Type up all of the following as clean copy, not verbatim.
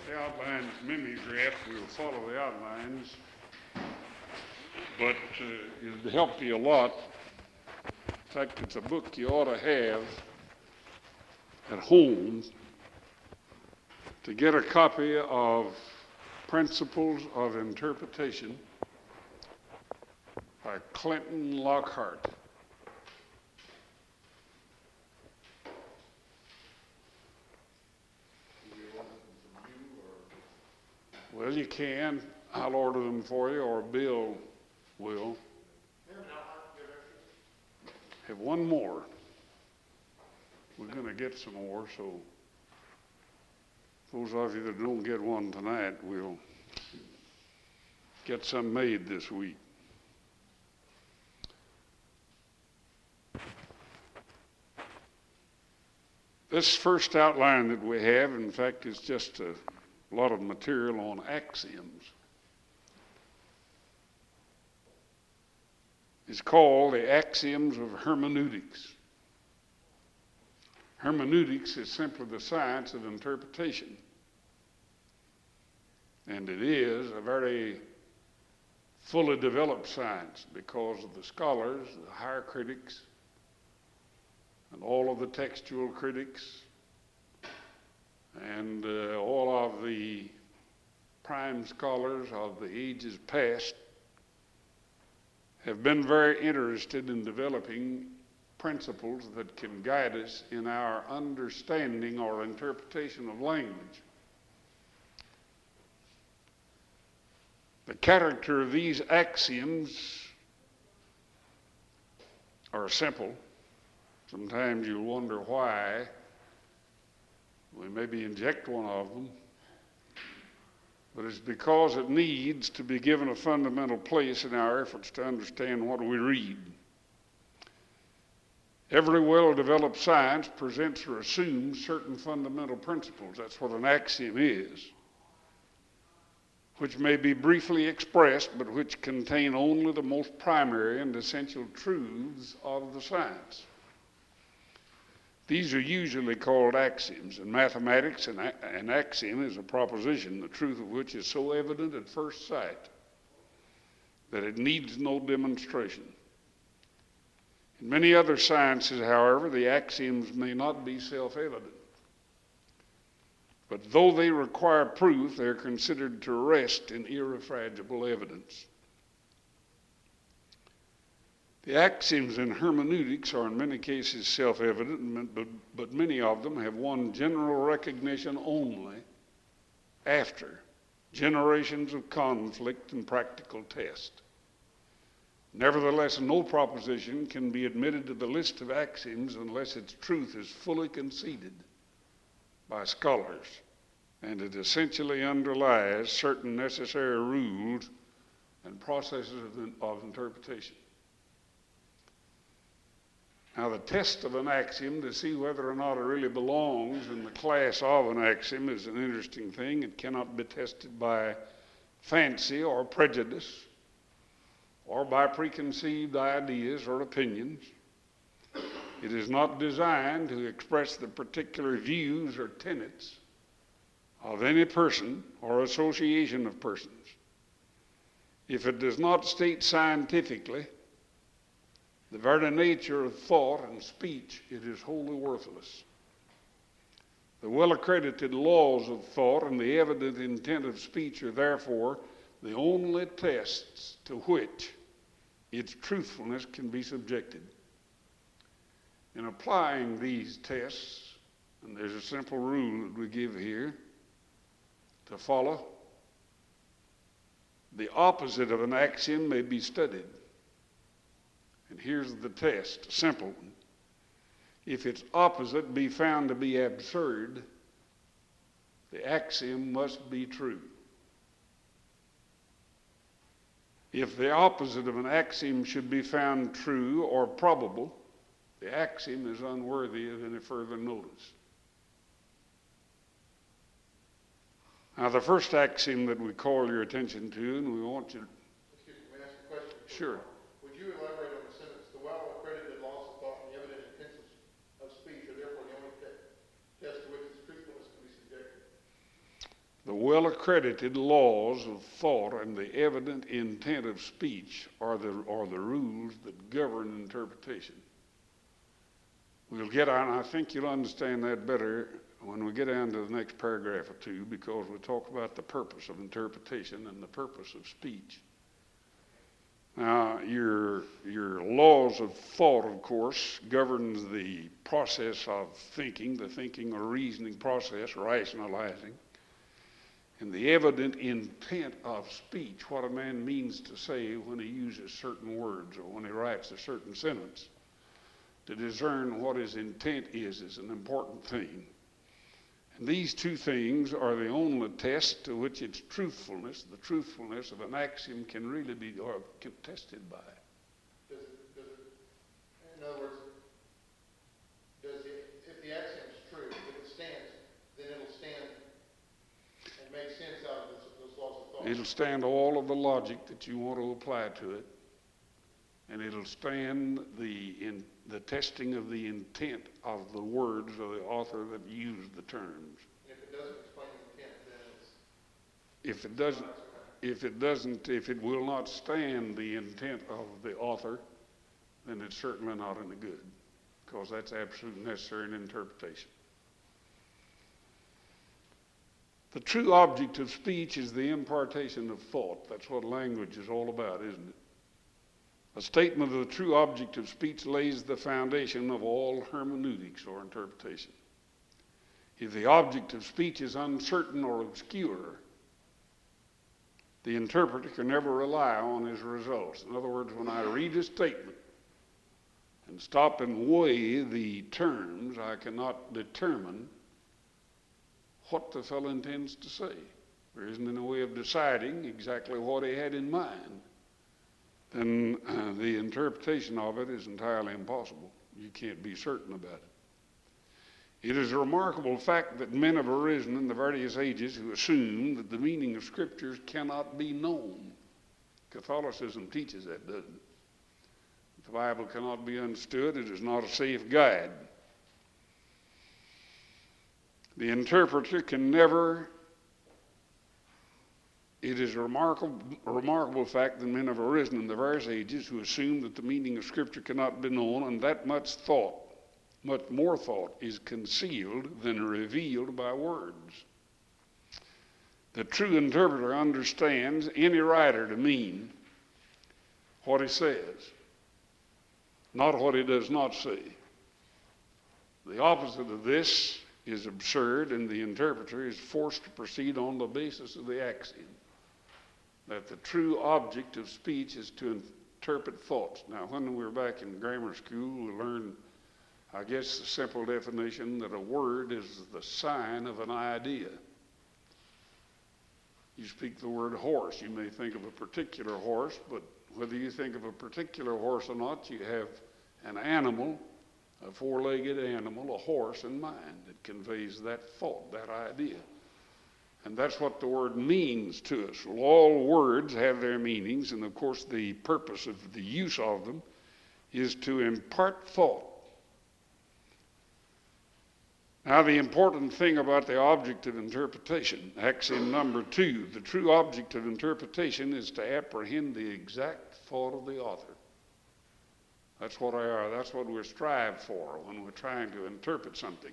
The outlines mimeograph, we'll follow the outlines, but it'll help you a lot. In fact, it's a book you ought to have at home to get a copy of Principles of Interpretation by Clinton Lockhart. Well, you can. I'll order them for you, or Bill will. Have one more. We're going to get some more, so those of you that don't get one tonight, we'll get some made this week. This first outline that we have, in fact, is just a lot of material on axioms. It's called the Axioms of Hermeneutics. Hermeneutics is simply the science of interpretation. And it is a very fully developed science because of the scholars, the higher critics, and all of the textual critics, and all of the prime scholars of the ages past have been very interested in developing principles that can guide us in our understanding or interpretation of language. The character of these axioms are simple. Sometimes you'll wonder why. We maybe inject one of them, but it's because it needs to be given a fundamental place in our efforts to understand what we read. Every well-developed science presents or assumes certain fundamental principles. That's what an axiom is, which may be briefly expressed, but which contain only the most primary and essential truths of the science. These are usually called axioms. In mathematics, an axiom is a proposition, the truth of which is so evident at first sight that it needs no demonstration. In many other sciences, however, the axioms may not be self-evident. But though they require proof, they're considered to rest in irrefragable evidence. The axioms in hermeneutics are in many cases self-evident, but many of them have won general recognition only after generations of conflict and practical test. Nevertheless, no proposition can be admitted to the list of axioms unless its truth is fully conceded by scholars, and it essentially underlies certain necessary rules and processes of interpretation. Now, the test of an axiom to see whether or not it really belongs in the class of an axiom is an interesting thing. It cannot be tested by fancy or prejudice or by preconceived ideas or opinions. It is not designed to express the particular views or tenets of any person or association of persons. If it does not state scientifically the very nature of thought and speech, it is wholly worthless. The well-accredited laws of thought and the evident intent of speech are therefore the only tests to which its truthfulness can be subjected. In applying these tests, and there's a simple rule that we give here to follow, the opposite of an axiom may be studied. And here's the test, a simple one. If its opposite be found to be absurd, the axiom must be true. If the opposite of an axiom should be found true or probable, the axiom is unworthy of any further notice. Now, the first axiom that we call your attention to, and we want you to... Excuse me, may I ask a question? Sure. Would you elaborate on the sentence, the well-accredited laws of thought and the evident intents of speech are therefore the only test to which its truthfulness can be subjected? The well-accredited laws of thought and the evident intent of speech are the rules that govern interpretation. We'll get on, I think you'll understand that better when we get down to the next paragraph or two, because we'll talk about the purpose of interpretation and the purpose of speech. Now, your laws of thought, of course, governs the process of thinking, the thinking or reasoning process, rationalizing, and the evident intent of speech, what a man means to say when he uses certain words or when he writes a certain sentence. To discern what his intent is an important thing. And these two things are the only test to which its truthfulness, the truthfulness of an axiom, can really be tested by. Does it, in other words, if the axiom is true, if it stands, then it'll stand and make sense out of those laws of thought? It'll stand all of the logic that you want to apply to it, and it'll stand the testing of the intent of the words of the author that used the terms. If it doesn't explain the intent, then if it will not stand the intent of the author, then it's certainly not any good, because that's absolutely necessary in interpretation. The true object of speech is the impartation of thought. That's what language is all about, isn't it? A statement of the true object of speech lays the foundation of all hermeneutics or interpretation. If the object of speech is uncertain or obscure, the interpreter can never rely on his results. In other words, when I read a statement and stop and weigh the terms, I cannot determine what the fellow intends to say. There isn't any way of deciding exactly what he had in mind. Then the interpretation of it is entirely impossible. You can't be certain about it. It is a remarkable fact that men have arisen in the various ages who assume that the meaning of Scriptures cannot be known. Catholicism teaches that, doesn't it? If the Bible cannot be understood, it is not a safe guide. The interpreter can never. It is a remarkable fact that men have arisen in the various ages who assume that the meaning of Scripture cannot be known, and that much more thought is concealed than revealed by words. The true interpreter understands any writer to mean what he says, not what he does not say. The opposite of this is absurd, and the interpreter is forced to proceed on the basis of the axiom that the true object of speech is to interpret thoughts. Now, when we were back in grammar school, we learned, I guess, the simple definition that a word is the sign of an idea. You speak the word horse, you may think of a particular horse, but whether you think of a particular horse or not, you have an animal, a four-legged animal, a horse in mind that conveys that thought, that idea. And that's what the word means to us. Well, all words have their meanings, and of course the purpose of the use of them is to impart thought. Now, the important thing about the object of interpretation, axiom number 2, the true object of interpretation is to apprehend the exact thought of the author. That's what we strive for when we're trying to interpret something.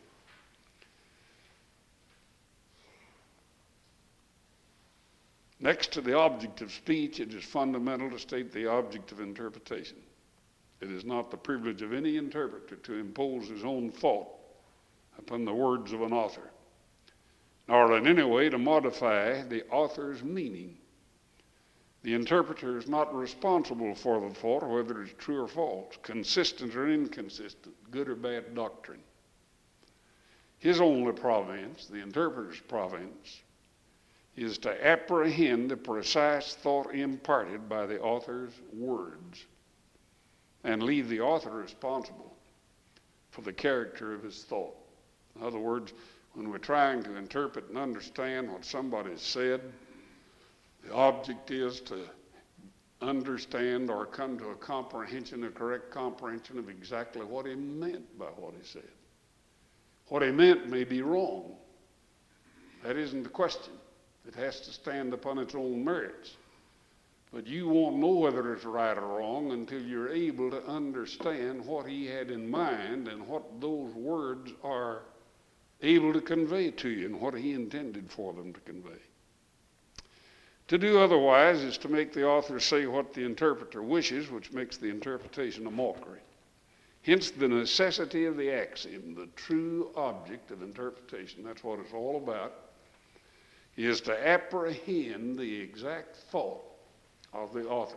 Next to the object of speech, it is fundamental to state the object of interpretation. It is not the privilege of any interpreter to impose his own thought upon the words of an author, nor in any way to modify the author's meaning. The interpreter is not responsible for the thought, whether it's true or false, consistent or inconsistent, good or bad doctrine. His only province, the interpreter's province, is to apprehend the precise thought imparted by the author's words and leave the author responsible for the character of his thought. In other words, when we're trying to interpret and understand what somebody said, the object is to understand or come to a comprehension, a correct comprehension of exactly what he meant by what he said. What he meant may be wrong. That isn't the question. It has to stand upon its own merits. But you won't know whether it's right or wrong until you're able to understand what he had in mind and what those words are able to convey to you and what he intended for them to convey. To do otherwise is to make the author say what the interpreter wishes, which makes the interpretation a mockery. Hence the necessity of the axiom, the true object of interpretation, that's what it's all about, is to apprehend the exact thought of the author.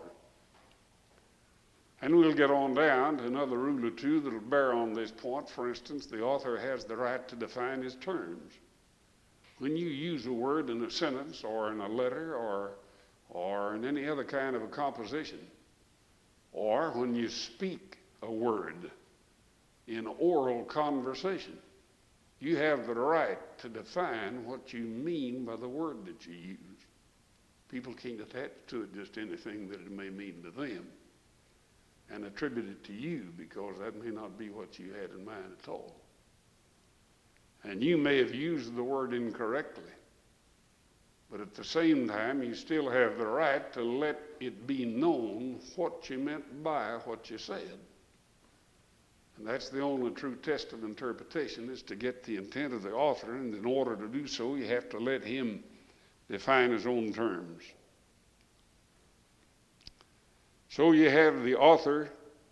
And we'll get on down to another rule or two that'll bear on this point. For instance, the author has the right to define his terms. When you use a word in a sentence or in a letter or in any other kind of a composition, or when you speak a word in oral conversation, you have the right to define what you mean by the word that you use. People can't attach to it just anything that it may mean to them and attribute it to you, because that may not be what you had in mind at all. And you may have used the word incorrectly, but at the same time, you still have the right to let it be known what you meant by what you said. And that's the only true test of interpretation, is to get the intent of the author, and in order to do so, you have to let him define his own terms. So you have the author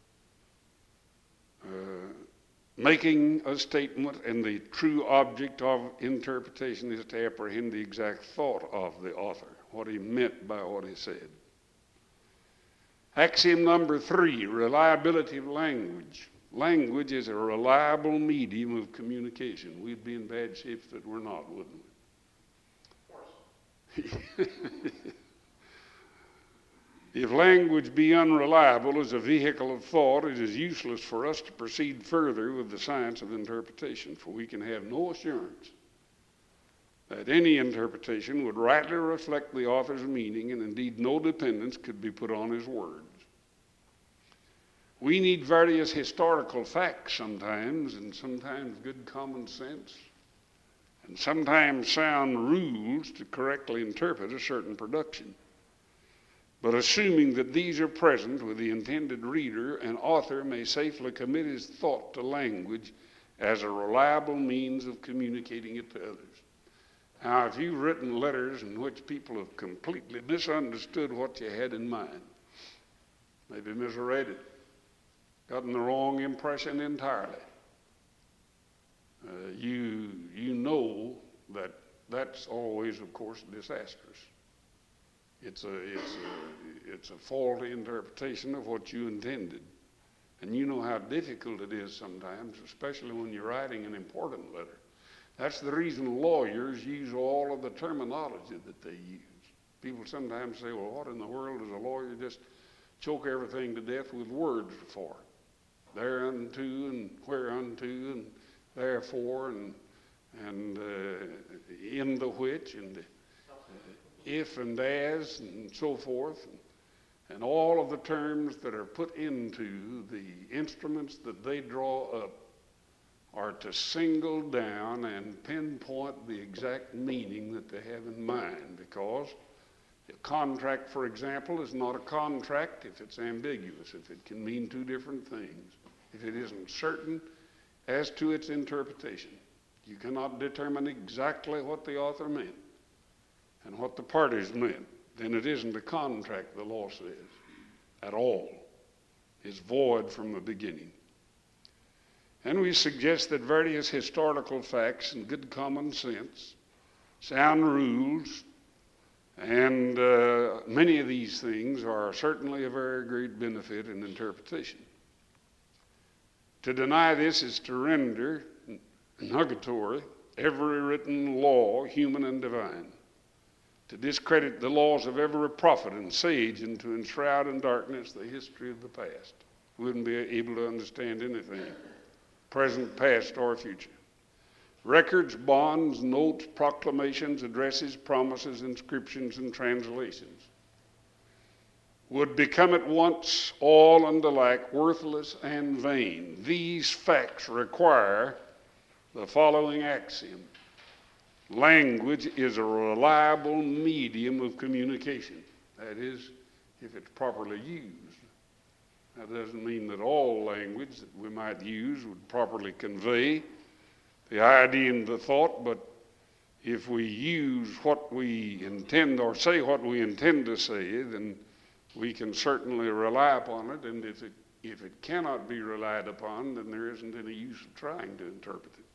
making a statement, and the true object of interpretation is to apprehend the exact thought of the author, what he meant by what he said. Axiom number 3, reliability of language. Language is a reliable medium of communication. We'd be in bad shape if it were not, wouldn't we? If language be unreliable as a vehicle of thought, it is useless for us to proceed further with the science of interpretation, for we can have no assurance that any interpretation would rightly reflect the author's meaning, and indeed no dependence could be put on his words. We need various historical facts sometimes, and sometimes good common sense, and sometimes sound rules to correctly interpret a certain production. But assuming that these are present with the intended reader, an author may safely commit his thought to language as a reliable means of communicating it to others. Now, if you've written letters in which people have completely misunderstood what you had in mind, maybe misread it, gotten the wrong impression entirely, you know that that's always, of course, disastrous. It's a faulty interpretation of what you intended. And you know how difficult it is sometimes, especially when you're writing an important letter. That's the reason lawyers use all of the terminology that they use. People sometimes say, well, what in the world does a lawyer just choke everything to death with words for? Thereunto and whereunto and therefore and in the which and if and as and so forth, and all of the terms that are put into the instruments that they draw up are to single down and pinpoint the exact meaning that they have in mind, because a contract, for example, is not a contract if it's ambiguous, if it can mean two different things, if it isn't certain as to its interpretation. You cannot determine exactly what the author meant and what the parties meant. Then it isn't a contract, the law says, at all. It's void from the beginning. And we suggest that various historical facts and good common sense, sound rules, and many of these things are certainly a very great benefit in interpretation. To deny this is to render nugatory every written law, human and divine, to discredit the laws of every prophet and sage, and to enshroud in darkness the history of the past. We wouldn't be able to understand anything, present, past, or future. Records, bonds, notes, proclamations, addresses, promises, inscriptions, and translations would become at once all and alike worthless and vain. These facts require the following axiom: language is a reliable medium of communication. That is, if it's properly used. That doesn't mean that all language that we might use would properly convey the idea and the thought, but if we use what we intend or say what we intend to say, then we can certainly rely upon it, and if it cannot be relied upon, then there isn't any use of trying to interpret it.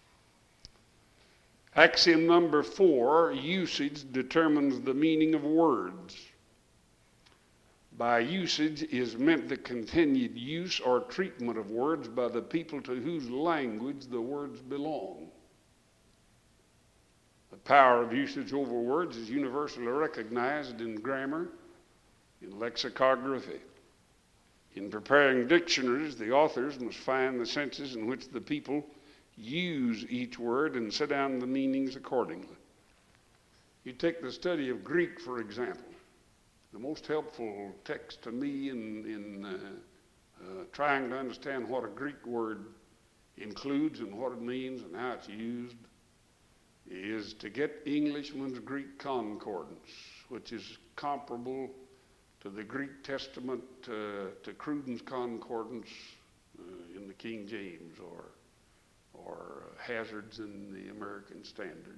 Axiom number 4, usage determines the meaning of words. By usage is meant the continued use or treatment of words by the people to whose language the words belong. The power of usage over words is universally recognized in grammar, in lexicography. In preparing dictionaries, the authors must find the senses in which the people use each word and set down the meanings accordingly. You take the study of Greek, for example. The most helpful text to me in trying to understand what a Greek word includes and what it means and how it's used is to get Englishman's Greek Concordance, which is comparable to the Greek Testament, to Cruden's Concordance in the King James, or Hazard's in the American Standard.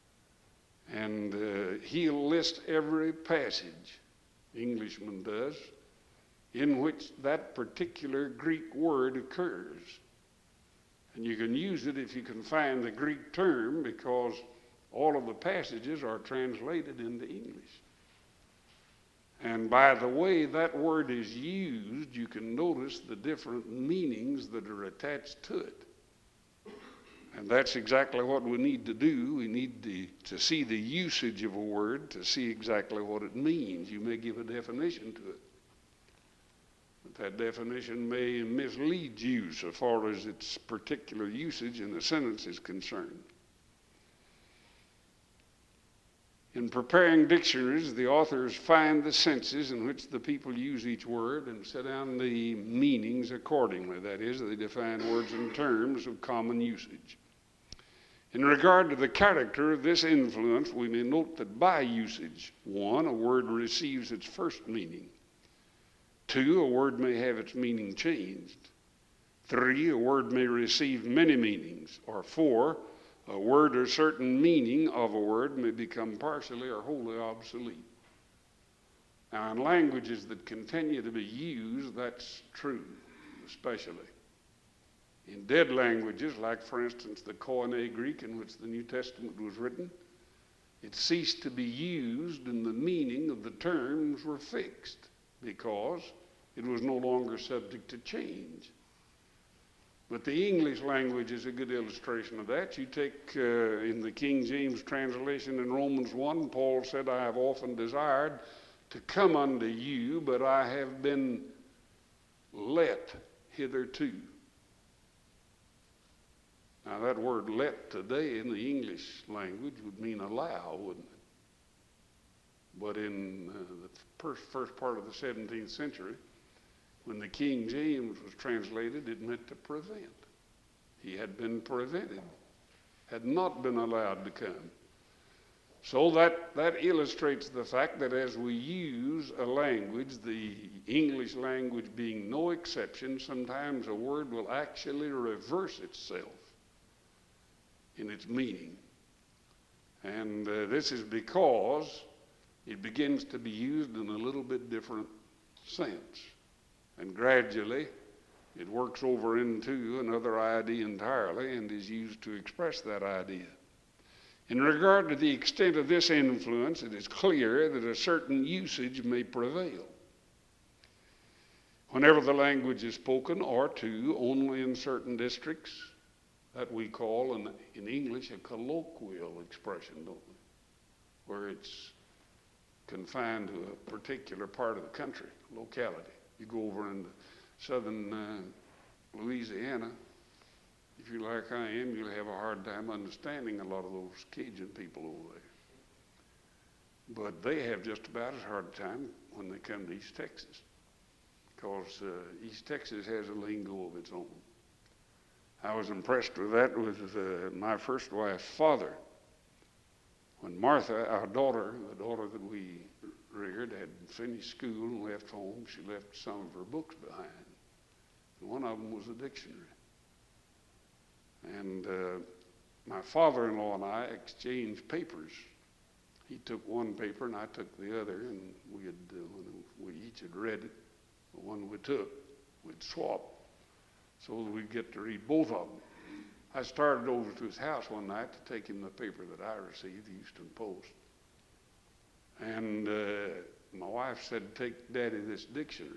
And he'll list every passage, Englishman does, in which that particular Greek word occurs. And you can use it if you can find the Greek term, because all of the passages are translated into English. And by the way that word is used, you can notice the different meanings that are attached to it. And that's exactly what we need to do. We need to see the usage of a word to see exactly what it means. You may give a definition to it, but that definition may mislead you so far as its particular usage in the sentence is concerned. In preparing dictionaries, the authors find the senses in which the people use each word and set down the meanings accordingly. That is, they define words and terms of common usage. In regard to the character of this influence, we may note that by usage, 1, a word receives its first meaning. 2, a word may have its meaning changed. 3, a word may receive many meanings. Or 4, a word or certain meaning of a word may become partially or wholly obsolete. Now, in languages that continue to be used, that's true, especially. In dead languages, like, for instance, the Koine Greek in which the New Testament was written, it ceased to be used and the meaning of the terms were fixed because it was no longer subject to change. But the English language is a good illustration of that. You take in the King James translation in Romans 1, Paul said, I have often desired to come unto you, but I have been let hitherto. Now that word let today in the English language would mean allow, wouldn't it? But in the first part of the 17th century, when the King James was translated, it meant to prevent. He had been prevented, had not been allowed to come. So that illustrates the fact that as we use a language, the English language being no exception, sometimes a word will actually reverse itself in its meaning. And this is because it begins to be used in a little bit different sense. And gradually, it works over into another idea entirely and is used to express that idea. In regard to the extent of this influence, it is clear that a certain usage may prevail. Whenever the language is spoken, or two, only in certain districts, that we call in English a colloquial expression, don't we? Where it's confined to a particular part of the country, locality. You go over into southern Louisiana, if you're like I am, you'll have a hard time understanding a lot of those Cajun people over there. But they have just about as hard a time when they come to East Texas, because East Texas has a lingo of its own. I was impressed with that with my first wife's father. When Martha, our daughter, the daughter that we reared, had finished school and left home, she left some of her books behind. And one of them was a dictionary. And my father-in-law and I exchanged papers. He took one paper and I took the other, and we each had read it. The one we took, we'd swap so that we'd get to read both of them. I started over to his house one night to take him the paper that I received, the Houston Post. And my wife said, "Take Daddy this dictionary."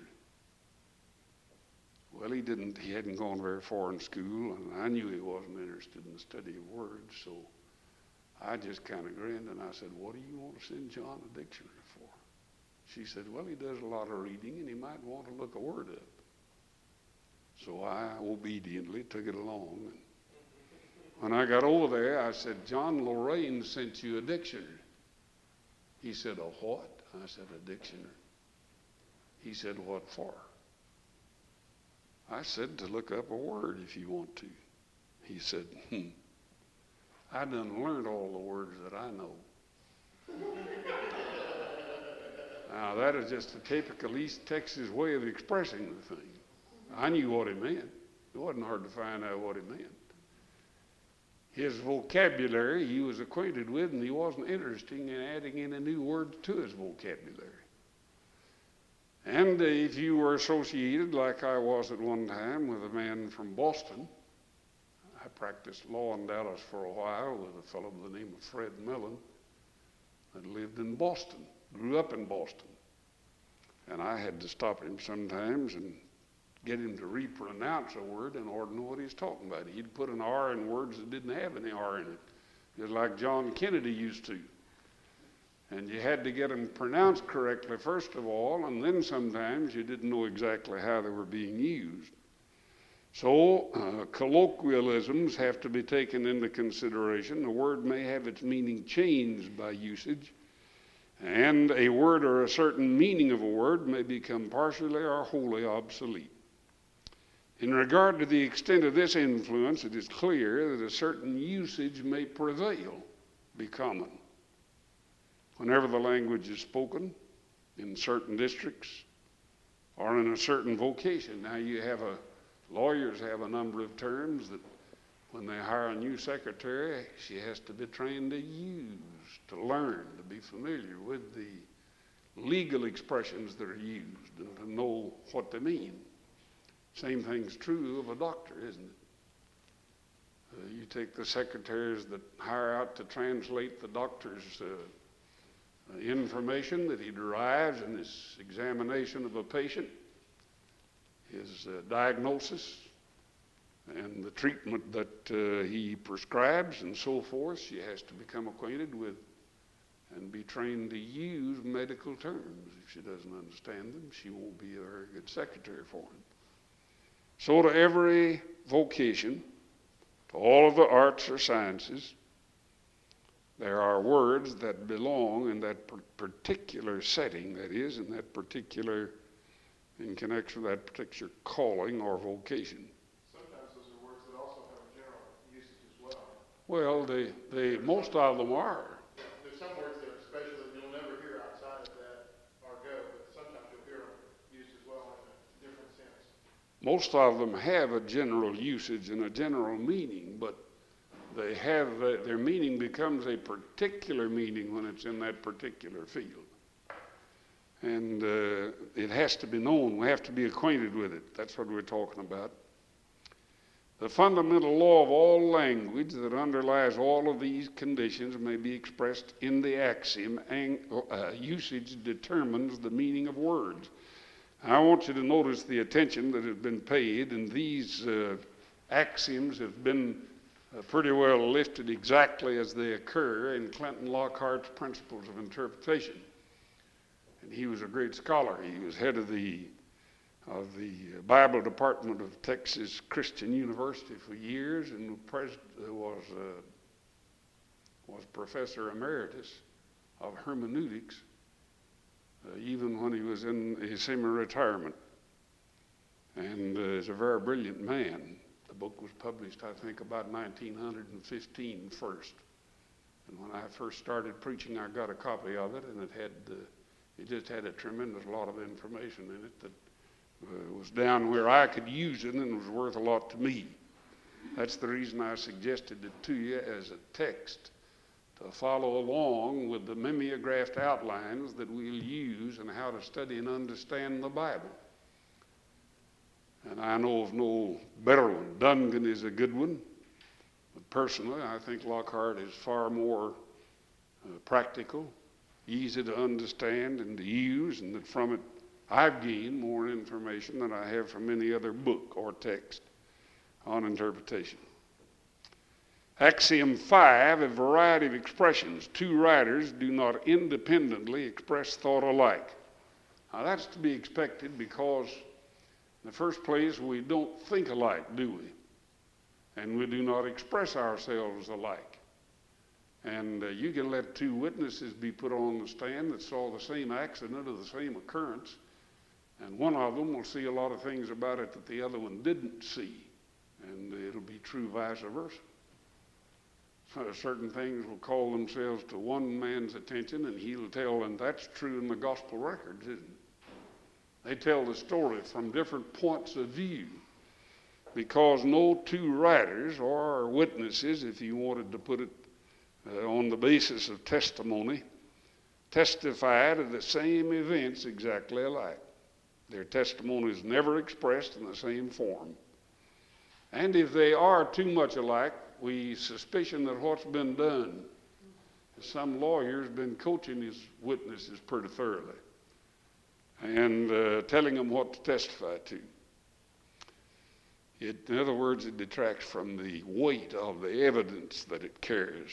Well, he hadn't gone very far in school, and I knew he wasn't interested in the study of words, so I just kind of grinned, and I said, "What do you want to send John a dictionary for?" She said, "Well, he does a lot of reading, and he might want to look a word up." So I obediently took it along. And when I got over there, I said, "John Lorraine sent you a dictionary." He said, "A what?" I said, "A dictionary." He said, "What for?" I said, "To look up a word if you want to." He said, "I done learned all the words that I know." Now, that is just a typical East Texas way of expressing the thing. I knew what he meant. It wasn't hard to find out what he meant. His vocabulary he was acquainted with, and he wasn't interested in adding any new words to his vocabulary. And if you were associated, like I was at one time, with a man from Boston, I practiced law in Dallas for a while with a fellow by the name of Fred Millen that lived in Boston, grew up in Boston. And I had to stop him sometimes and get him to repronounce a word in order to know what he's talking about. He'd put an R in words that didn't have any R in it, just like John Kennedy used to. And you had to get them pronounced correctly first of all, and then sometimes you didn't know exactly how they were being used. So colloquialisms have to be taken into consideration. The word may have its meaning changed by usage, and a word or a certain meaning of a word may become partially or wholly obsolete. In regard to the extent of this influence, it is clear that a certain usage may prevail, be common. Whenever the language is spoken in certain districts or in a certain vocation. Now lawyers have a number of terms that when they hire a new secretary, she has to be trained to use, to learn, to be familiar with the legal expressions that are used and to know what they mean. Same thing's true of a doctor, isn't it? You take the secretaries that hire out to translate the doctor's information that he derives in his examination of a patient, his diagnosis, and the treatment that he prescribes and so forth. She has to become acquainted with and be trained to use medical terms. If she doesn't understand them, she won't be a very good secretary for him. So to every vocation, to all of the arts or sciences, there are words that belong in that particular setting, that is, in connection with that particular calling or vocation. Sometimes those are words that also have a general usage as well. Well, most of them are. Yeah, there's some words that are special that you'll never hear outside of that argot, but sometimes you'll hear them used as well in a different sense. Most of them have a general usage and a general meaning, but they have their meaning becomes a particular meaning when it's in that particular field. And it has to be known. We have to be acquainted with it. That's what we're talking about. The fundamental law of all language that underlies all of these conditions may be expressed in the axiom, usage determines the meaning of words. I want you to notice the attention that has been paid, and these axioms have been pretty well lifted exactly as they occur in Clinton Lockhart's Principles of Interpretation. And he was a great scholar. He was head of the Bible Department of Texas Christian University for years, and was professor emeritus of hermeneutics even when he was in his semi-retirement. And is a very brilliant man. The book was published, I think, about 1915 first. And when I first started preaching, I got a copy of it, and it just had a tremendous lot of information in it that was down where I could use it and was worth a lot to me. That's the reason I suggested it to you as a text to follow along with the mimeographed outlines that we'll use in how to study and understand the Bible. And I know of no better one. Dungan is a good one, but personally I think Lockhart is far more practical, easy to understand and to use, and that from it I've gained more information than I have from any other book or text on interpretation. Axiom 5, a variety of expressions. Two writers do not independently express thought alike. Now that's to be expected because in the first place we don't think alike, do we? And we do not express ourselves alike. And you can let two witnesses be put on the stand that saw the same accident or the same occurrence, and one of them will see a lot of things about it that the other one didn't see, and it'll be true vice versa. So certain things will call themselves to one man's attention, and he'll tell them that's true in the gospel records, isn't it? They tell the story from different points of view because no two writers or witnesses, if you wanted to put it on the basis of testimony, testify to the same events exactly alike. Their testimony is never expressed in the same form. And if they are too much alike, we suspicion that what's been done. Some lawyer's been coaching his witnesses pretty thoroughly and telling them what to testify to. In other words, it detracts from the weight of the evidence that it carries.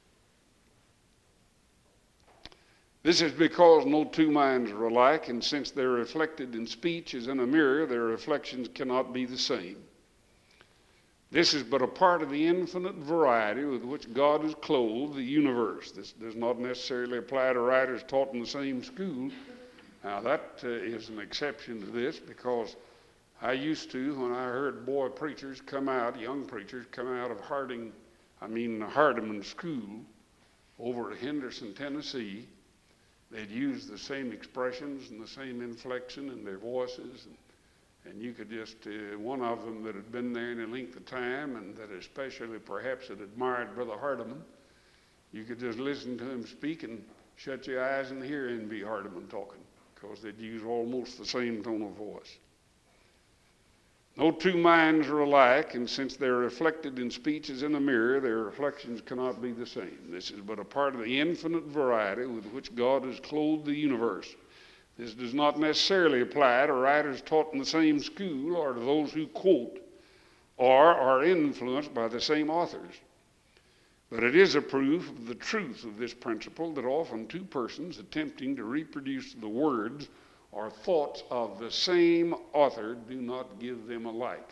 This is because no two minds are alike, and since they're reflected in speech as in a mirror, their reflections cannot be the same. This is but a part of the infinite variety with which God has clothed the universe. This does not necessarily apply to writers taught in the same school. Now that is an exception to this because I used to, when I heard boy preachers come out, young preachers come out of Hardeman School over at Henderson, Tennessee, they'd use the same expressions and the same inflection in their voices. And you could just, one of them that had been there any length of time and that especially perhaps had admired Brother Hardeman, you could just listen to him speak and shut your eyes and hear N.B. Hardeman talking because they'd use almost the same tone of voice. No two minds are alike, and since they're reflected in speech as in a mirror, their reflections cannot be the same. This is but a part of the infinite variety with which God has clothed the universe. This does not necessarily apply to writers taught in the same school or to those who quote or are influenced by the same authors. But it is a proof of the truth of this principle that often two persons attempting to reproduce the words or thoughts of the same author do not give them alike.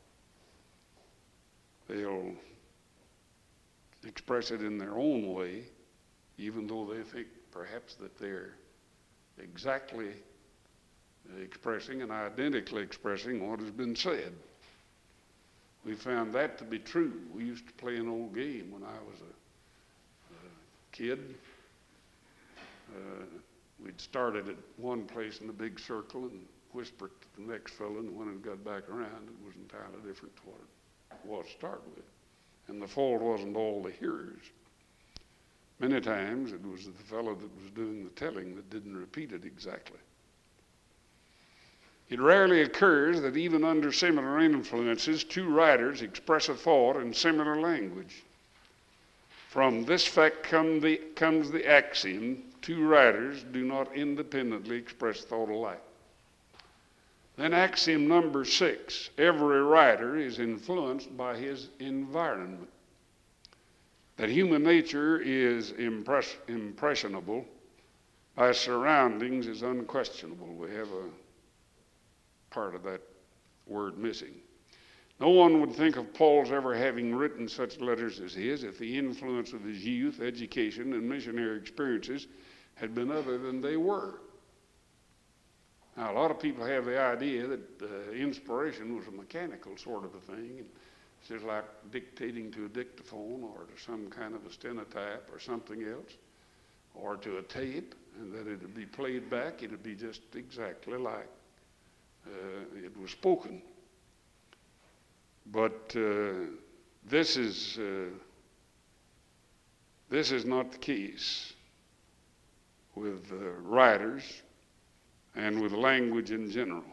They'll express it in their own way, even though they think perhaps that they're exactly expressing and identically expressing what has been said. We found that to be true. We used to play an old game when I was a kid. We'd started at one place in the big circle and whispered to the next fellow, and when it got back around, it was entirely different to what it was to start with. And the fault wasn't all the hearers. Many times it was the fellow that was doing the telling that didn't repeat it exactly. It rarely occurs that even under similar influences, two writers express a thought in similar language. From this fact comes the axiom, two writers do not independently express thought alike. Then axiom number 6, every writer is influenced by his environment. That human nature is impressionable by surroundings is unquestionable. We have a part of that word missing. No one would think of Paul's ever having written such letters as his if the influence of his youth, education, and missionary experiences had been other than they were. Now, a lot of people have the idea that inspiration was a mechanical sort of a thing, and It's just like dictating to a dictaphone or to some kind of a stenotype or something else, or to a tape, and that it would be played back. It would be just exactly like it was spoken. But this is not the case with writers and with language in general.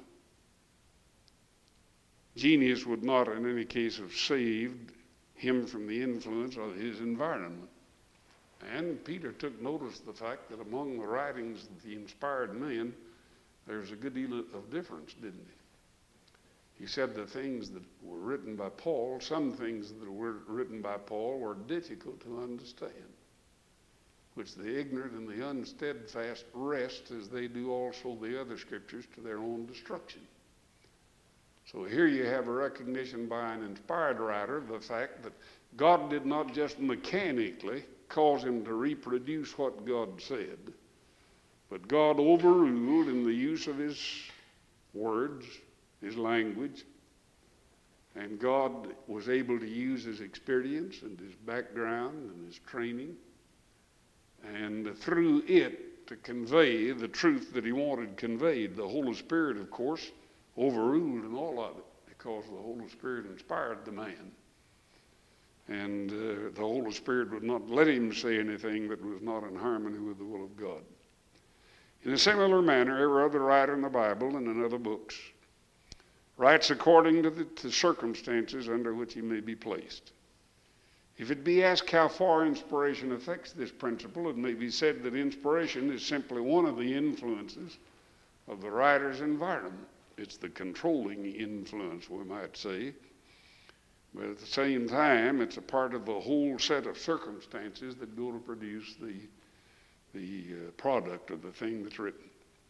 Genius would not in any case have saved him from the influence of his environment. And Peter took notice of the fact that among the writings of the inspired men, there's a good deal of difference, didn't he? He said the things that were written by Paul, some things that were written by Paul were difficult to understand, which the ignorant and the unsteadfast wrest, as they do also the other scriptures, to their own destruction. So here you have a recognition by an inspired writer of the fact that God did not just mechanically cause him to reproduce what God said, but God overruled in the use of his words, his language, and God was able to use his experience and his background and his training, and through it to convey the truth that he wanted conveyed. The Holy Spirit, of course, overruled in all of it because the Holy Spirit inspired the man. And the Holy Spirit would not let him say anything that was not in harmony with the will of God. In a similar manner, every other writer in the Bible and in other books writes according to the circumstances under which he may be placed. If it be asked how far inspiration affects this principle, it may be said that inspiration is simply one of the influences of the writer's environment. It's the controlling influence, we might say. But at the same time, it's a part of the whole set of circumstances that go to produce the product of the thing that's written.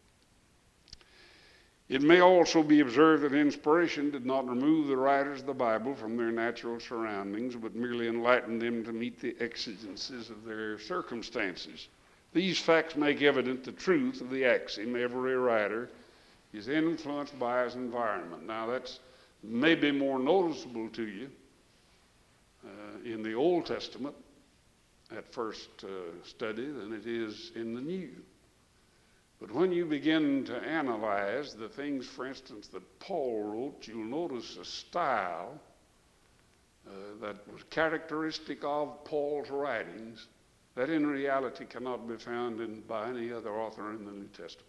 It may also be observed that inspiration did not remove the writers of the Bible from their natural surroundings, but merely enlightened them to meet the exigencies of their circumstances. These facts make evident the truth of the axiom: every writer is influenced by his environment. Now that's maybe more noticeable to you in the Old Testament at first study than it is in the New. But when you begin to analyze the things, for instance, that Paul wrote, you'll notice a style that was characteristic of Paul's writings that in reality cannot be found by any other author in the New Testament.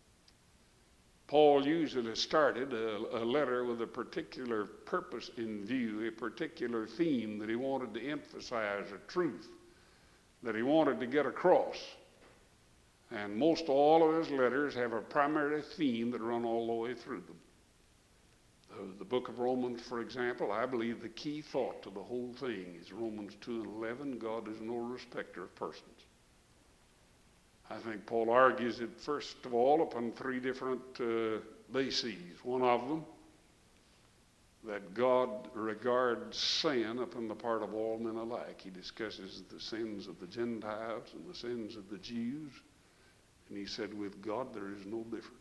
Paul usually started a letter with a particular purpose in view, a particular theme that he wanted to emphasize, a truth that he wanted to get across. And most all of his letters have a primary theme that run all the way through them. The book of Romans, for example, I believe the key thought to the whole thing is Romans 2:11, God is no respecter of persons. I think Paul argues it, first of all, upon three different bases. One of them, that God regards sin upon the part of all men alike. He discusses the sins of the Gentiles and the sins of the Jews. And he said, with God there is no difference.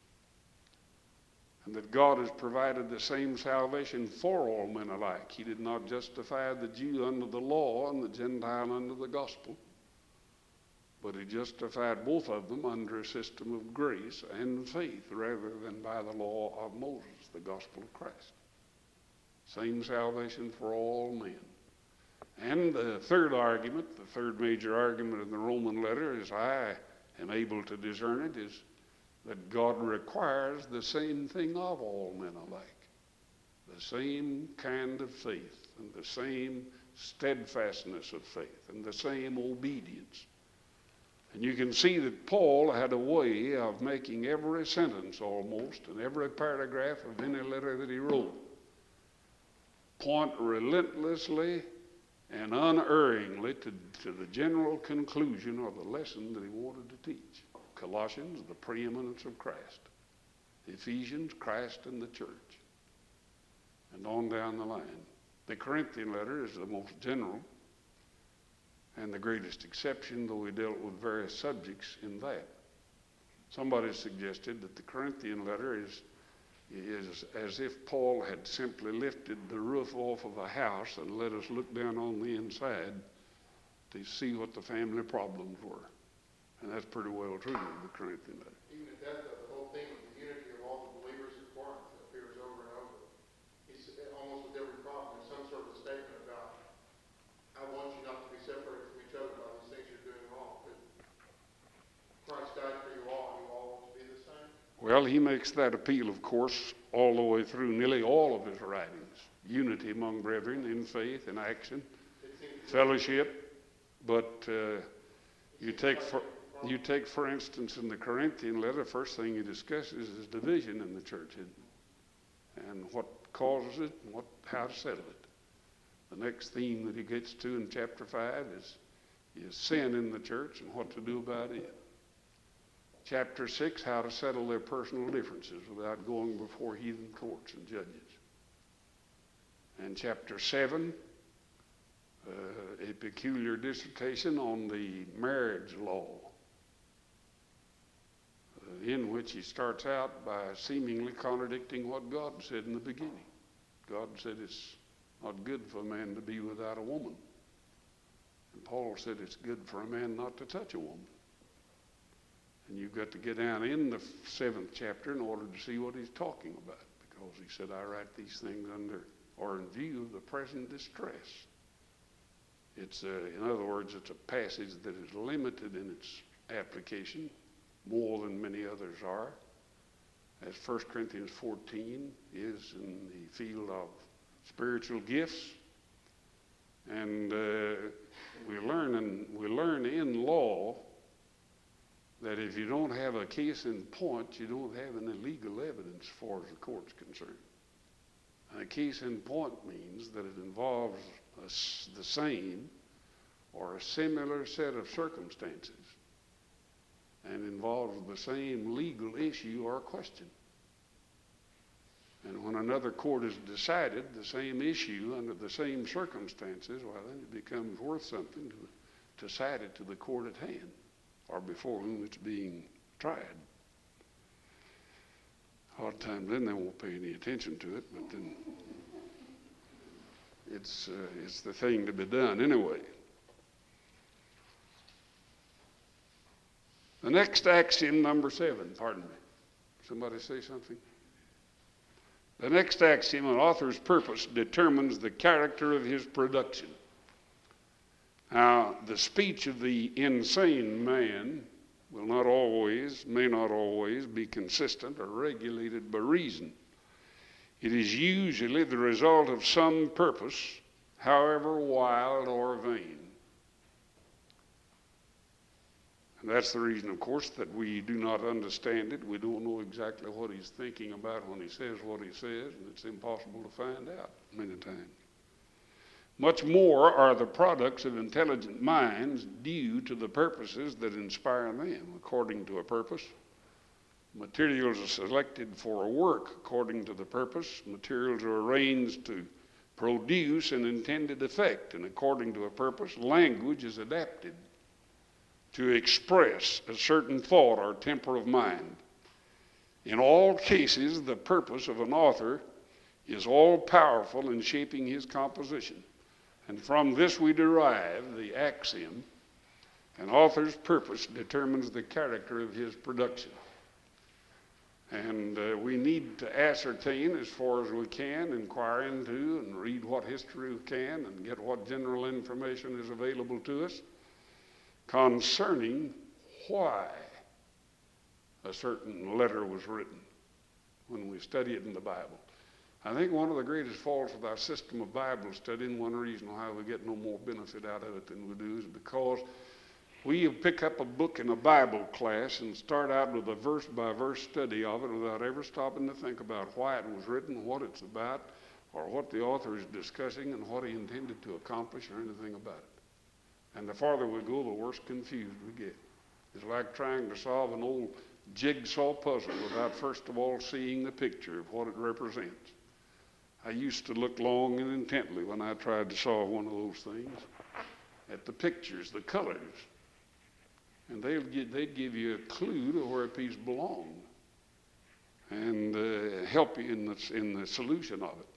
And that God has provided the same salvation for all men alike. He did not justify the Jew under the law and the Gentile under the gospel, but he justified both of them under a system of grace and faith rather than by the law of Moses, the gospel of Christ. Same salvation for all men. And the third argument, the third major argument in the Roman letter, as I am able to discern it, is that God requires the same thing of all men alike. The same kind of faith and the same steadfastness of faith and the same obedience. And you can see that Paul had a way of making every sentence almost and every paragraph of any letter that he wrote point relentlessly and unerringly to the general conclusion or the lesson that he wanted to teach. Colossians, the preeminence of Christ. Ephesians, Christ and the church. And on down the line. The Corinthian letter is the most general and the greatest exception, though he dealt with various subjects in that. Somebody suggested that the Corinthian letter is is as if Paul had simply lifted the roof off of a house and let us look down on the inside to see what the family problems were. And that's pretty well true of the Corinthian letter. Even at that, though, the whole thing with the unity of all the believers in Corinth appears over and over. He's almost with every problem, there's some sort of a statement about, I want you not to be separated from each other by these things you're doing wrong. But Christ died for you all, and you all want to be the same. Well, he makes that appeal, of course, all the way through nearly all of his writings. Unity among brethren in faith and action, fellowship. But you take, for instance, in the Corinthian letter, first thing he discusses is division in the church, and what causes it and how to settle it. The next theme that he gets to in chapter 5 is sin in the church and what to do about it. Chapter 6, how to settle their personal differences without going before heathen courts and judges. And chapter 7, a peculiar dissertation on the marriage law, in which he starts out by seemingly contradicting what God said in the beginning. God said it's not good for a man to be without a woman. And Paul said it's good for a man not to touch a woman. And you've got to get down in the 7th chapter in order to see what he's talking about, because he said, I write these things under or in view of the present distress. It's in other words, it's a passage that is limited in its application more than many others are, as 1 Corinthians 14 is in the field of spiritual gifts. And we learn in law that if you don't have a case in point, you don't have any legal evidence as far as the court's concerned. And a case in point means that it involves the same or a similar set of circumstances and involves the same legal issue or question. And when another court has decided the same issue under the same circumstances, well, then it becomes worth something to cite it to the court at hand or before whom it's being tried. A lot of times then they won't pay any attention to it, but then it's the thing to be done anyway. The next axiom, number 7, pardon me. Somebody say something? The next axiom, an author's purpose determines the character of his production. Now, the speech of the insane man will not always, may not always be consistent or regulated by reason. It is usually the result of some purpose, however wild or vain. And that's the reason, of course, that we do not understand it. We don't know exactly what he's thinking about when he says what he says, and it's impossible to find out many times. Much more are the products of intelligent minds due to the purposes that inspire them. According to a purpose, materials are selected for a work according to the purpose. Materials are arranged to produce an intended effect, and according to a purpose, language is adapted to express a certain thought or temper of mind. In all cases, the purpose of an author is all-powerful in shaping his composition. And from this we derive the axiom, an author's purpose determines the character of his production. And we need to ascertain as far as we can, inquire into and read what history we can and get what general information is available to us concerning why a certain letter was written when we study it in the Bible. I think one of the greatest faults with our system of Bible study, and one reason why we get no more benefit out of it than we do, is because we pick up a book in a Bible class and start out with a verse-by-verse study of it without ever stopping to think about why it was written, what it's about, or what the author is discussing and what he intended to accomplish or anything about it. And the farther we go, the worse confused we get. It's like trying to solve an old jigsaw puzzle without first of all seeing the picture of what it represents. I used to look long and intently when I tried to solve one of those things at the pictures, the colors. And they'd give you a clue to where a piece belonged. And help you in the solution of it.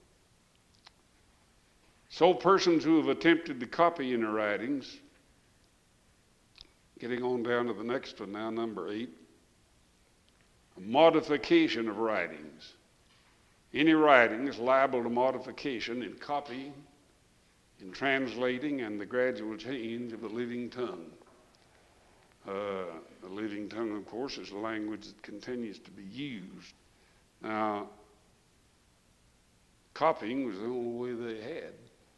So persons who have attempted to copy in their writings, getting on down to the next one now, number 8, a modification of writings. Any writing is liable to modification in copying, in translating, and the gradual change of the living tongue. The living tongue, of course, is a language that continues to be used. Now, copying was the only way they had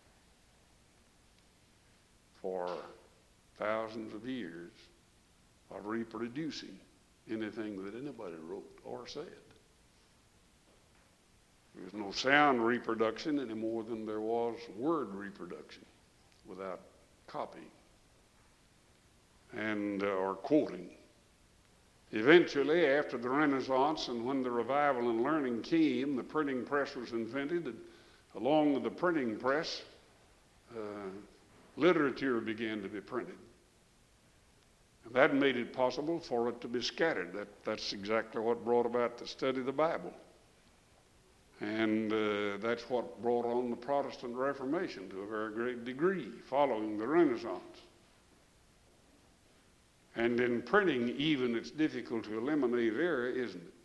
for thousands of years of reproducing anything that anybody wrote or said. There was no sound reproduction any more than there was word reproduction without copying and or quoting. Eventually, after the Renaissance and when the revival in learning came, the printing press was invented, and along with the printing press, literature began to be printed. And that made it possible for it to be scattered. That's exactly what brought about the study of the Bible. And that's what brought on the Protestant Reformation to a very great degree, following the Renaissance. And in printing, even, it's difficult to eliminate error, isn't it?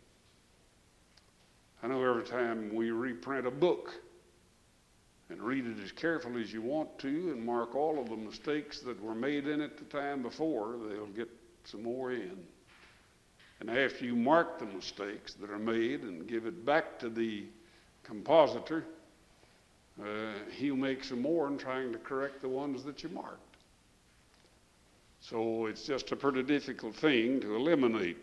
I know every time we reprint a book and read it as carefully as you want to and mark all of the mistakes that were made in it the time before, they'll get some more in. And after you mark the mistakes that are made and give it back to the compositor, he'll make some more in trying to correct the ones that you marked. So it's just a pretty difficult thing to eliminate.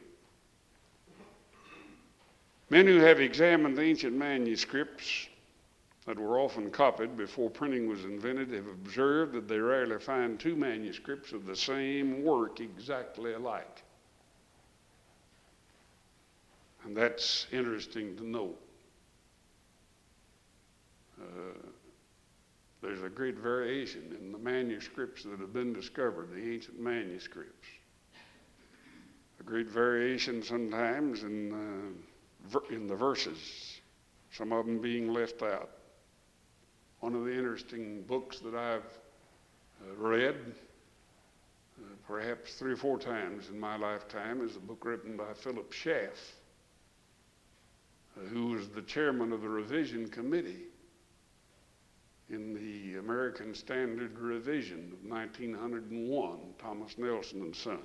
Men who have examined ancient manuscripts that were often copied before printing was invented have observed that they rarely find two manuscripts of the same work exactly alike. And that's interesting to note. There's a great variation in the manuscripts that have been discovered, the ancient manuscripts. A great variation sometimes in the verses, some of them being left out. One of the interesting books that I've read, perhaps 3 or 4 times in my lifetime, is a book written by Philip Schaff, who was the chairman of the revision committee in the American Standard Revision of 1901, Thomas Nelson and Son.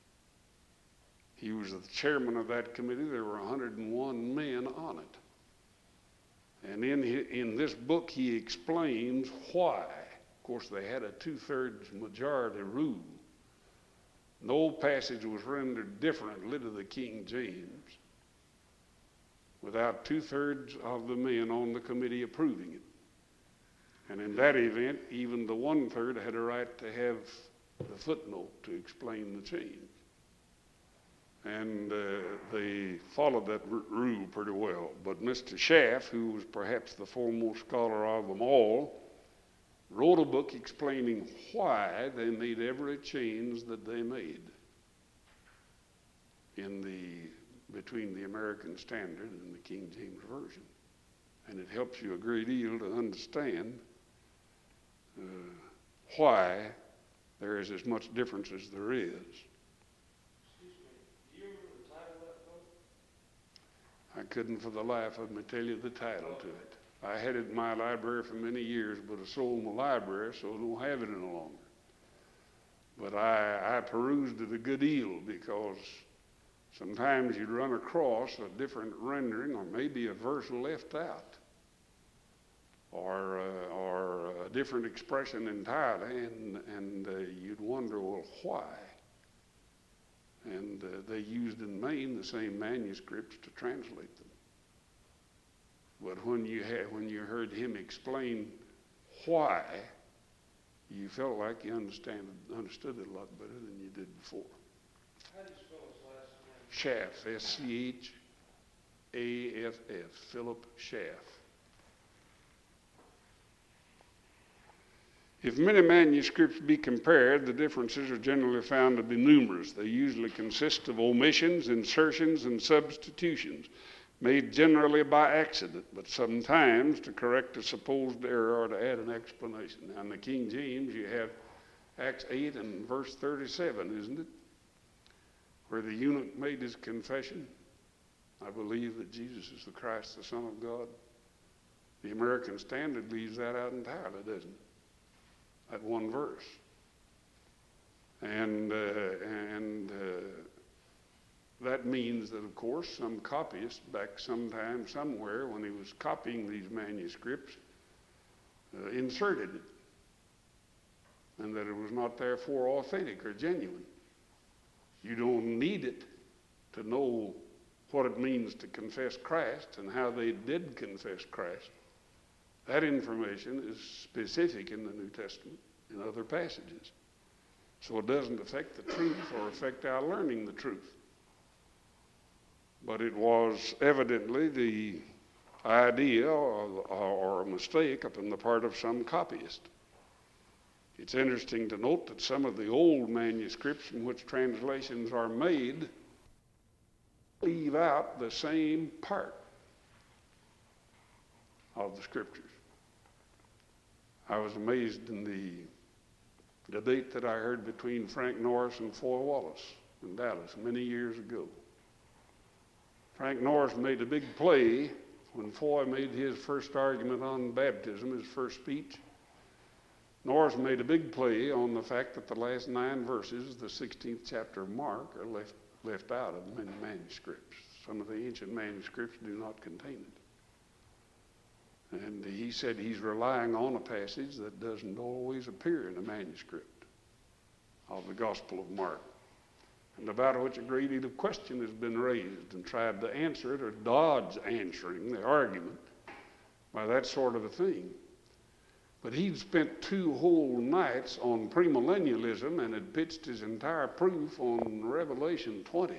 He was the chairman of that committee. There were 101 men on it. And in this book, he explains why. Of course, they had a 2/3 majority rule. No passage was rendered differently to the King James without 2/3 of the men on the committee approving it. And in that event, even the 1/3 had a right to have the footnote to explain the change. And they followed that rule pretty well. But Mr. Schaff, who was perhaps the foremost scholar of them all, wrote a book explaining why they made every change that they made between the American Standard and the King James Version. And it helps you a great deal to understand why there is as much difference as there is. Excuse me, do you remember the title of that book? I couldn't for the life of me tell you the title to it. I had it in my library for many years, but I sold my library, so I don't have it any longer. But I perused it a good deal because sometimes you'd run across a different rendering or maybe a verse left out, or a different expression entirely, and you'd wonder, well, why? And they used in Maine the same manuscripts to translate them. But when you heard him explain why, you felt like you understood it a lot better than you did before. How do you spell his last name? Schaff, S-C-H-A-F-F, Philip Schaff. If many manuscripts be compared, the differences are generally found to be numerous. They usually consist of omissions, insertions, and substitutions. made generally by accident, but sometimes to correct a supposed error or to add an explanation. Now, in the King James, you have Acts 8 and verse 37, isn't it? Where the eunuch made his confession. I believe that Jesus is the Christ, the Son of God. The American Standard leaves that out entirely, doesn't it? That one verse. And that means that, of course, some copyist back sometime somewhere when he was copying these manuscripts inserted it, and that it was not therefore authentic or genuine. You don't need it to know what it means to confess Christ and how they did confess Christ. That information is specific in the New Testament in other passages. So it doesn't affect the truth or affect our learning the truth. But it was evidently the idea or a mistake upon the part of some copyist. It's interesting to note that some of the old manuscripts from which translations are made leave out the same part of the scriptures. I was amazed in the debate that I heard between Frank Norris and Foy Wallace in Dallas many years ago. Frank Norris made a big play when Foy made his first argument on baptism, his first speech. Norris made a big play on the fact that the last 9 verses, the 16th chapter of Mark, are left out of many manuscripts. Some of the ancient manuscripts do not contain it. And he said he's relying on a passage that doesn't always appear in a manuscript of the Gospel of Mark, and about which a great deal of question has been raised and tried to answer it or dodge answering the argument by that sort of a thing. But he'd spent 2 whole nights on premillennialism and had pitched his entire proof on Revelation 20.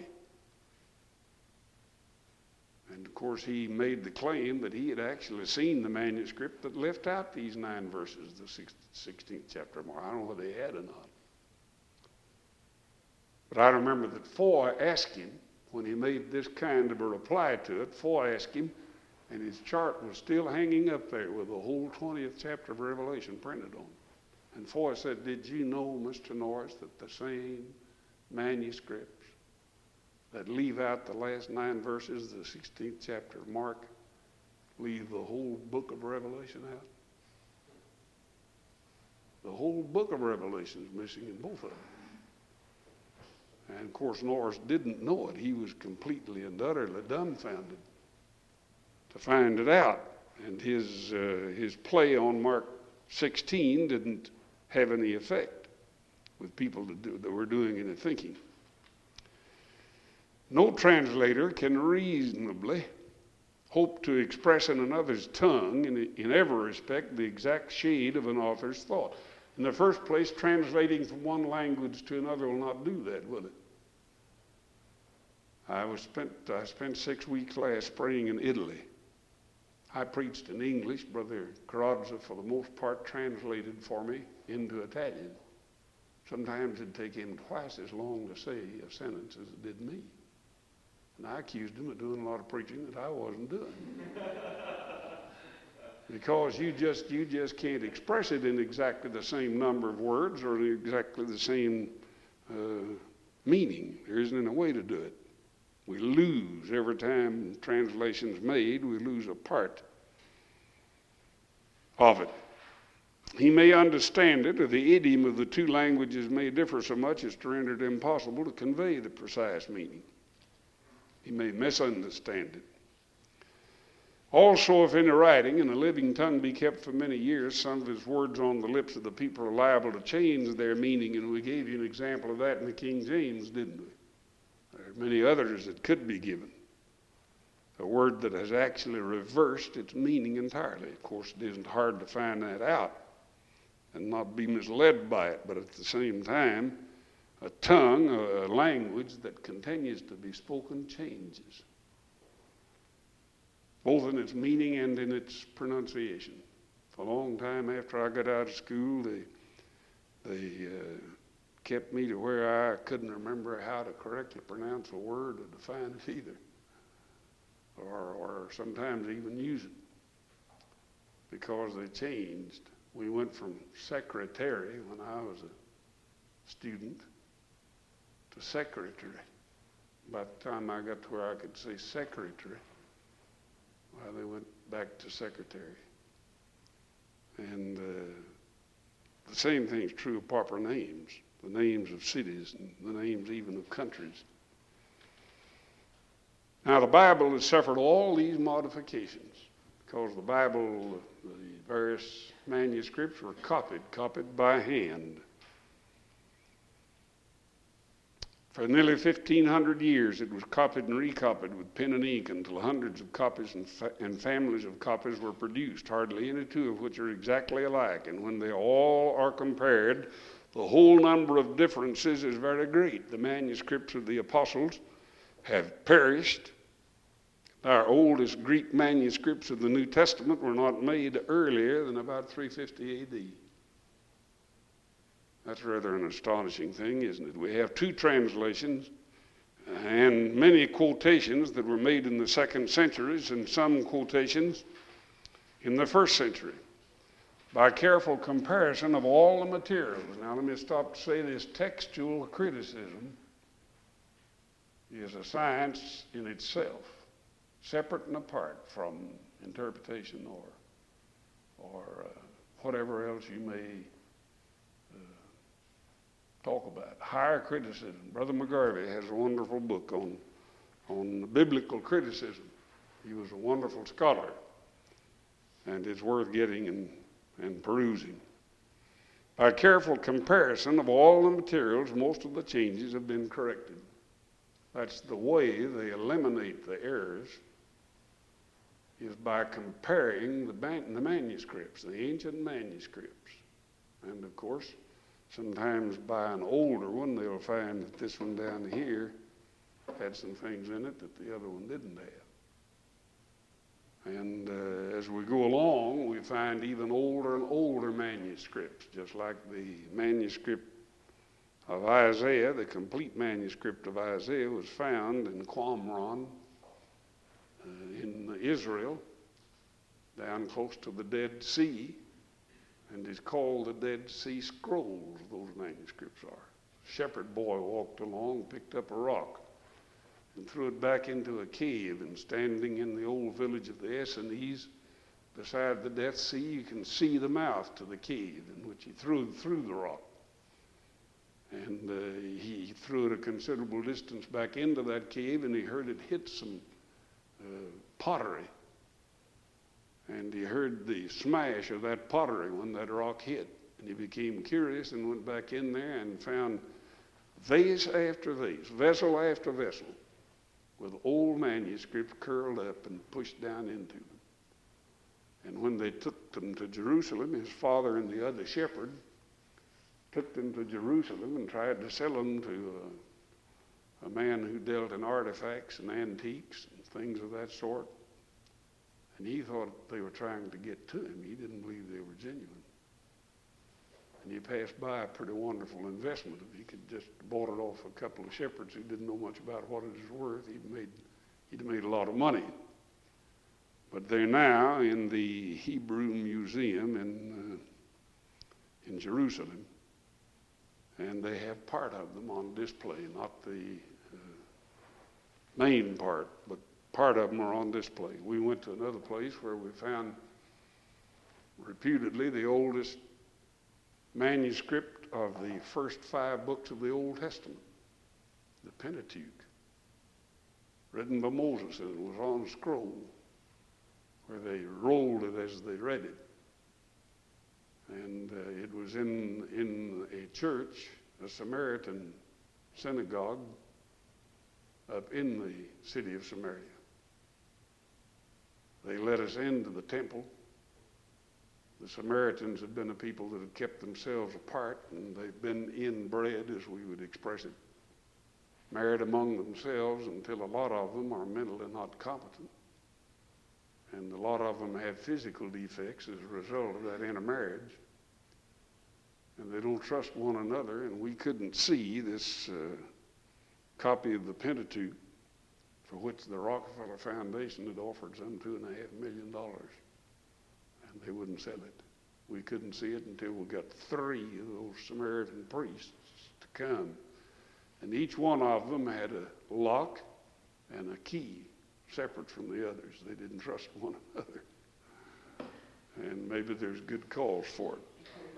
And of course, he made the claim that he had actually seen the manuscript that left out these 9 verses, the 16th chapter of Mark. I don't know whether he had or not. But I remember that Foy asked him, when he made this kind of a reply to it, Foy asked him, and his chart was still hanging up there with the whole 20th chapter of Revelation printed on it. And Foy said, "Did you know, Mr. Norris, that the same manuscripts that leave out the last 9 verses of the 16th chapter of Mark leave the whole book of Revelation out?" The whole book of Revelation is missing in both of them. And of course, Norris didn't know it. He was completely and utterly dumbfounded to find it out. And his play on Mark 16 didn't have any effect with people that were doing any thinking. No translator can reasonably hope to express in another's tongue, in every respect, the exact shade of an author's thought. In the first place, translating from one language to another will not do that, will it? I spent 6 weeks last spring in Italy. I preached in English. Brother Carazza, for the most part, translated for me into Italian. Sometimes it'd take him twice as long to say a sentence as it did me. And I accused him of doing a lot of preaching that I wasn't doing. Because you just can't express it in exactly the same number of words or in exactly the same meaning. There isn't any way to do it. We lose every time translation's made. We lose a part of it. He may understand it, or the idiom of the 2 languages may differ so much as to render it impossible to convey the precise meaning. He may misunderstand it. Also, if in a writing in a living tongue be kept for many years, some of his words on the lips of the people are liable to change their meaning, and we gave you an example of that in the King James, didn't we? There are many others that could be given. A word that has actually reversed its meaning entirely. Of course, it isn't hard to find that out and not be misled by it, but at the same time, a tongue, a language that continues to be spoken changes, both in its meaning and in its pronunciation. For a long time after I got out of school, they kept me to where I couldn't remember how to correctly pronounce a word or define it either. or sometimes even use it because they changed. We went from secretary when I was a student to secretary. By the time I got to where I could say secretary, well, they went back to secretary. And the same thing is true of proper names, the names of cities and the names even of countries. Now, the Bible has suffered all these modifications because the Bible, the various manuscripts were copied by hand. For nearly 1,500 years, it was copied and recopied with pen and ink until hundreds of copies and families of copies were produced, hardly any two of which are exactly alike. And when they all are compared, the whole number of differences is very great. The manuscripts of the apostles have perished. Our oldest Greek manuscripts of the New Testament were not made earlier than about 350 A.D. That's rather an astonishing thing, isn't it? We have two translations and many quotations that were made in the second centuries and some quotations in the first century. By careful comparison of all the materials. Now let me stop to say this: textual criticism is a science in itself, separate and apart from interpretation or whatever else you may talk about. Higher criticism. Brother McGarvey has a wonderful book on biblical criticism. He was a wonderful scholar, and it's worth getting and perusing. By careful comparison of all the materials, most of the changes have been corrected. That's the way they eliminate the errors, is by comparing the manuscripts, the ancient manuscripts. And of course, sometimes by an older one, they'll find that this one down here had some things in it that the other one didn't have. And as we go along, we find even older and older manuscripts, just like the manuscript of Isaiah. The complete manuscript of Isaiah was found in Qumran in Israel, down close to the Dead Sea, and is called the Dead Sea Scrolls, those manuscripts are. A shepherd boy walked along, picked up a rock, and threw it back into a cave, and standing in the old village of the Essenes, beside the Dead Sea, you can see the mouth to the cave in which he threw the rock. And he threw it a considerable distance back into that cave, and he heard it hit some pottery. And he heard the smash of that pottery when that rock hit. And he became curious and went back in there and found vase after vase, vessel after vessel, with old manuscripts curled up and pushed down into them. And when they took them to Jerusalem, his father and the other shepherd took them to Jerusalem and tried to sell them to a man who dealt in artifacts and antiques and things of that sort. And he thought they were trying to get to him. He didn't believe they were genuine. And he passed by a pretty wonderful investment. If he could just bought it off a couple of shepherds who didn't know much about what it was worth, he'd made a lot of money. But they're now in the Hebrew Museum in Jerusalem, and they have part of them on display, not the main part, but part of them are on display. We went to another place where we found reputedly the oldest manuscript of the first 5 books of the Old Testament, the Pentateuch, written by Moses, and it was on a scroll where they rolled it as they read it. And it was in a church, a Samaritan synagogue, up in the city of Samaria. They let us into the temple. The Samaritans had been a people that had kept themselves apart, and they've been inbred, as we would express it, married among themselves until a lot of them are mentally not competent. And a lot of them have physical defects as a result of that intermarriage. And they don't trust one another, and we couldn't see this copy of the Pentateuch for which the Rockefeller Foundation had offered some $2.5 million, and they wouldn't sell it. We couldn't see it until we got 3 of those Samaritan priests to come, and each one of them had a lock and a key separate from the others. They didn't trust one another, and maybe there's good cause for it.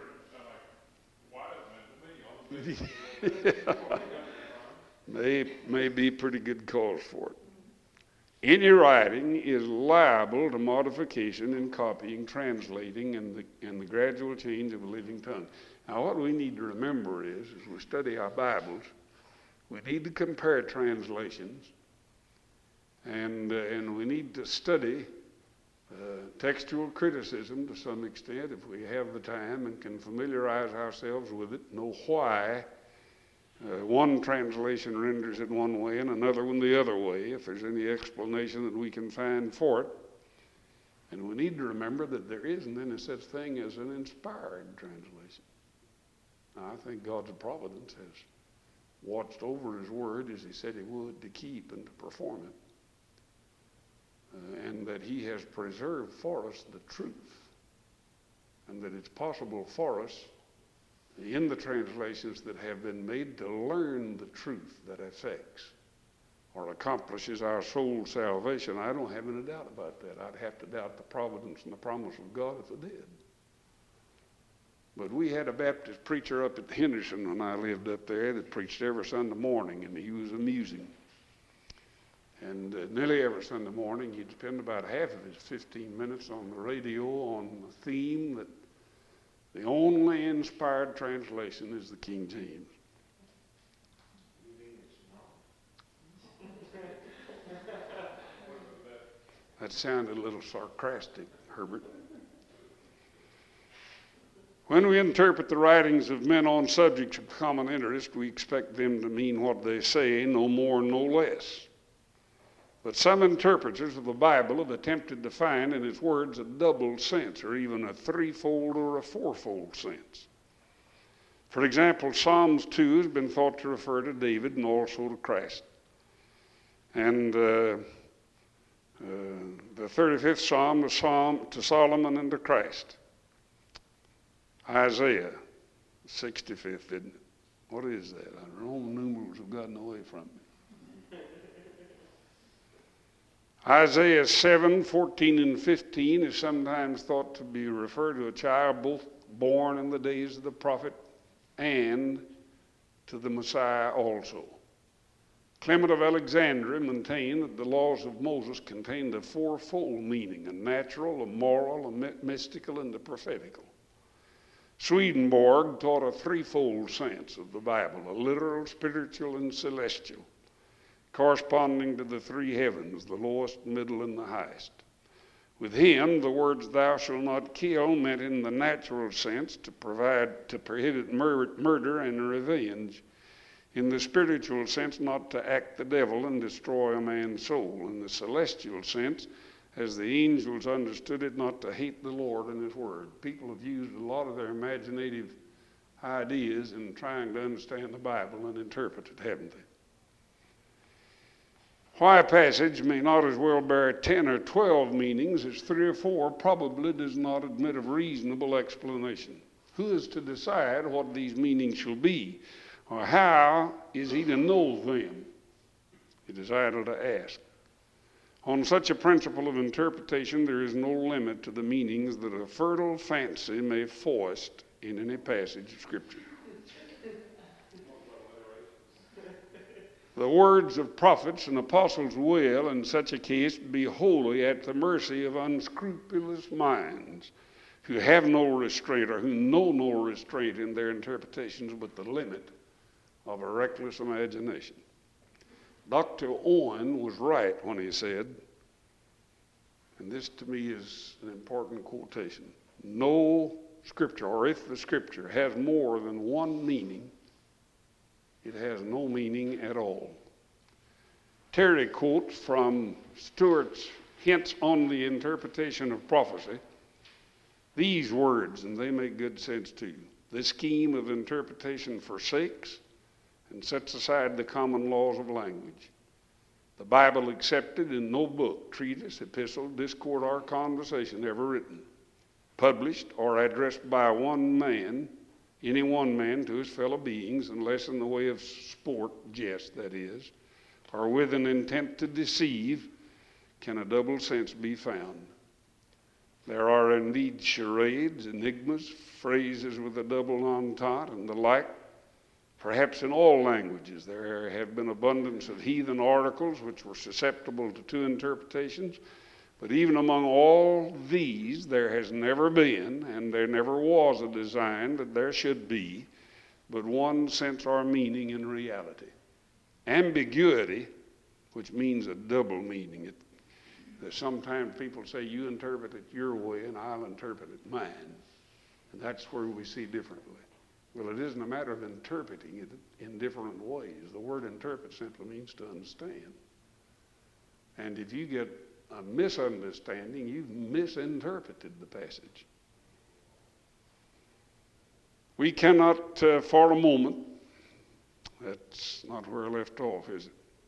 May be pretty good cause for it. Any writing is liable to modification in copying, translating, and the gradual change of a living tongue. Now, what we need to remember is, as we study our Bibles, we need to compare translations, and we need to study textual criticism to some extent if we have the time and can familiarize ourselves with it, know why one translation renders it one way and another one the other way, if there's any explanation that we can find for it. And we need to remember that there isn't any such thing as an inspired translation. Now, I think God's providence has watched over His Word as He said He would to keep and to perform it. And that He has preserved for us the truth, and that it's possible for us in the translations that have been made to learn the truth that affects or accomplishes our soul's salvation. I don't have any doubt about that. I'd have to doubt the providence and the promise of God if I did. But we had a Baptist preacher up at Henderson when I lived up there that preached every Sunday morning, and he was amusing. And nearly every Sunday morning, he'd spend about half of his 15 minutes on the radio on the theme that the only inspired translation is the King James. That sounded a little sarcastic, Herbert. When we interpret the writings of men on subjects of common interest, we expect them to mean what they say, no more, no less. But some interpreters of the Bible have attempted to find in its words a double sense, or even a threefold or a fourfold sense. For example, Psalms 2 has been thought to refer to David and also to Christ. And the 35th Psalm was Psalm to Solomon and to Christ. Isaiah, 65th, isn't it? What is that? Roman numerals have gotten away from me. Isaiah 7, 14 and 15 is sometimes thought to be referred to a child both born in the days of the prophet and to the Messiah also. Clement of Alexandria maintained that the laws of Moses contained a fourfold meaning, a natural, a moral, a mystical, and a prophetical. Swedenborg taught a threefold sense of the Bible, a literal, spiritual, and celestial, corresponding to the three heavens, the lowest, middle, and the highest. With him, the words "thou shalt not kill" meant in the natural sense to prohibit murder and revenge. In the spiritual sense, not to act the devil and destroy a man's soul. In the celestial sense, as the angels understood it, not to hate the Lord and His Word. People have used a lot of their imaginative ideas in trying to understand the Bible and interpret it, haven't they? Why a passage may not as well bear 10 or 12 meanings as 3 or 4 probably does not admit of reasonable explanation. Who is to decide what these meanings shall be, or how is he to know them? It is idle to ask. On such a principle of interpretation, there is no limit to the meanings that a fertile fancy may foist in any passage of Scripture. The words of prophets and apostles will, in such a case, be wholly at the mercy of unscrupulous minds who have no restraint or who know no restraint in their interpretations but the limit of a reckless imagination. Dr. Owen was right when he said, and this to me is an important quotation, no Scripture, or if the Scripture has more than one meaning, it has no meaning at all. Terry quotes from Stuart's Hints on the Interpretation of Prophecy these words, and they make good sense too. This scheme of interpretation forsakes and sets aside the common laws of language. The Bible accepted in no book, treatise, epistle, discourse, or conversation ever written, published, or addressed by one man, any one man to his fellow beings, unless in the way of sport, jest that is, or with an intent to deceive, can a double sense be found. There are indeed charades, enigmas, phrases with a double entente, and the like. Perhaps in all languages there have been abundance of heathen articles which were susceptible to two interpretations, but even among all these there has never been, and there never was a design that there should be, but one sense or meaning in reality. Ambiguity, which means a double meaning. Sometimes people say, you interpret it your way and I'll interpret it mine. And that's where we see differently. Well, it isn't a matter of interpreting it in different ways. The word interpret simply means to understand. And if you get a misunderstanding, you've misinterpreted the passage. We cannot, for a moment, that's not where I left off, is it?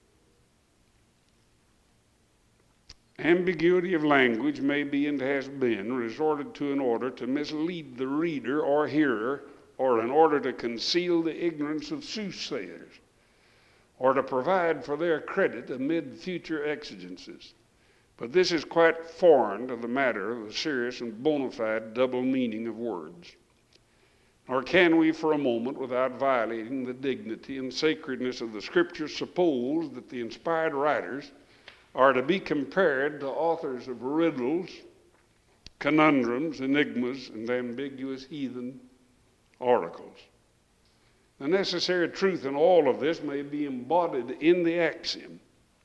Ambiguity of language may be and has been resorted to in order to mislead the reader or hearer, or in order to conceal the ignorance of soothsayers, or to provide for their credit amid future exigencies. But this is quite foreign to the matter of the serious and bona fide double meaning of words. Nor can we for a moment, without violating the dignity and sacredness of the Scriptures, suppose that the inspired writers are to be compared to authors of riddles, conundrums, enigmas, and ambiguous heathen articles. The necessary truth in all of this may be embodied in the axiom.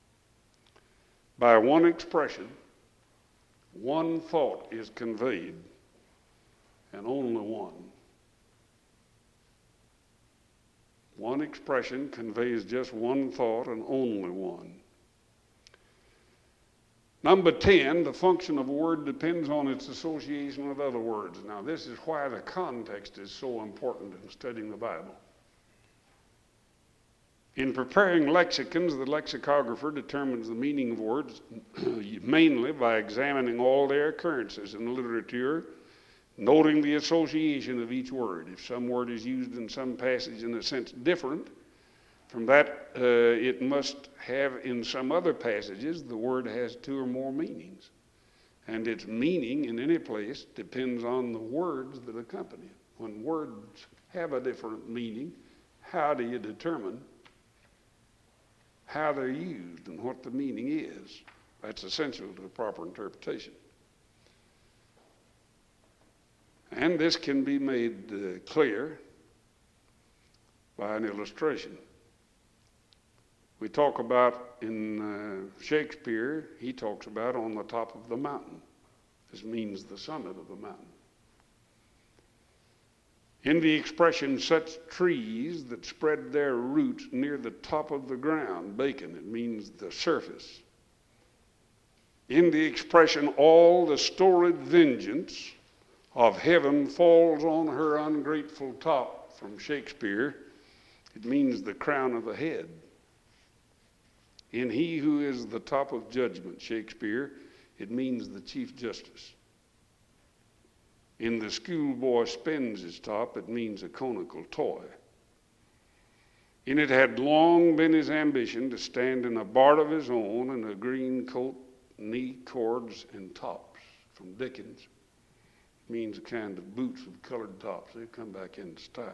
By one expression, one thought is conveyed, and only one. One expression conveys just one thought and only one. Number 10, the function of a word depends on its association with other words. Now, this is why the context is so important in studying the Bible. In preparing lexicons, the lexicographer determines the meaning of words mainly by examining all their occurrences in the literature, noting the association of each word. If some word is used in some passage in a sense different from that it must have in some other passages, the word has two or more meanings. And its meaning in any place depends on the words that accompany it. When words have a different meaning, how do you determine how they're used and what the meaning is? That's essential to the proper interpretation. And this can be made clear by an illustration. We talk about in Shakespeare, he talks about on the top of the mountain. This means the summit of the mountain. In the expression, such trees that spread their roots near the top of the ground, Bacon, it means the surface. In the expression, all the storied vengeance of heaven falls on her ungrateful top, from Shakespeare, it means the crown of the head. In he who is the top of judgment, Shakespeare, it means the chief justice. In the schoolboy spins his top, it means a conical toy. In it had long been his ambition to stand in a bart of his own in a green coat, knee cords, and tops, from Dickens. It means a kind of boots with colored tops. They come back in style.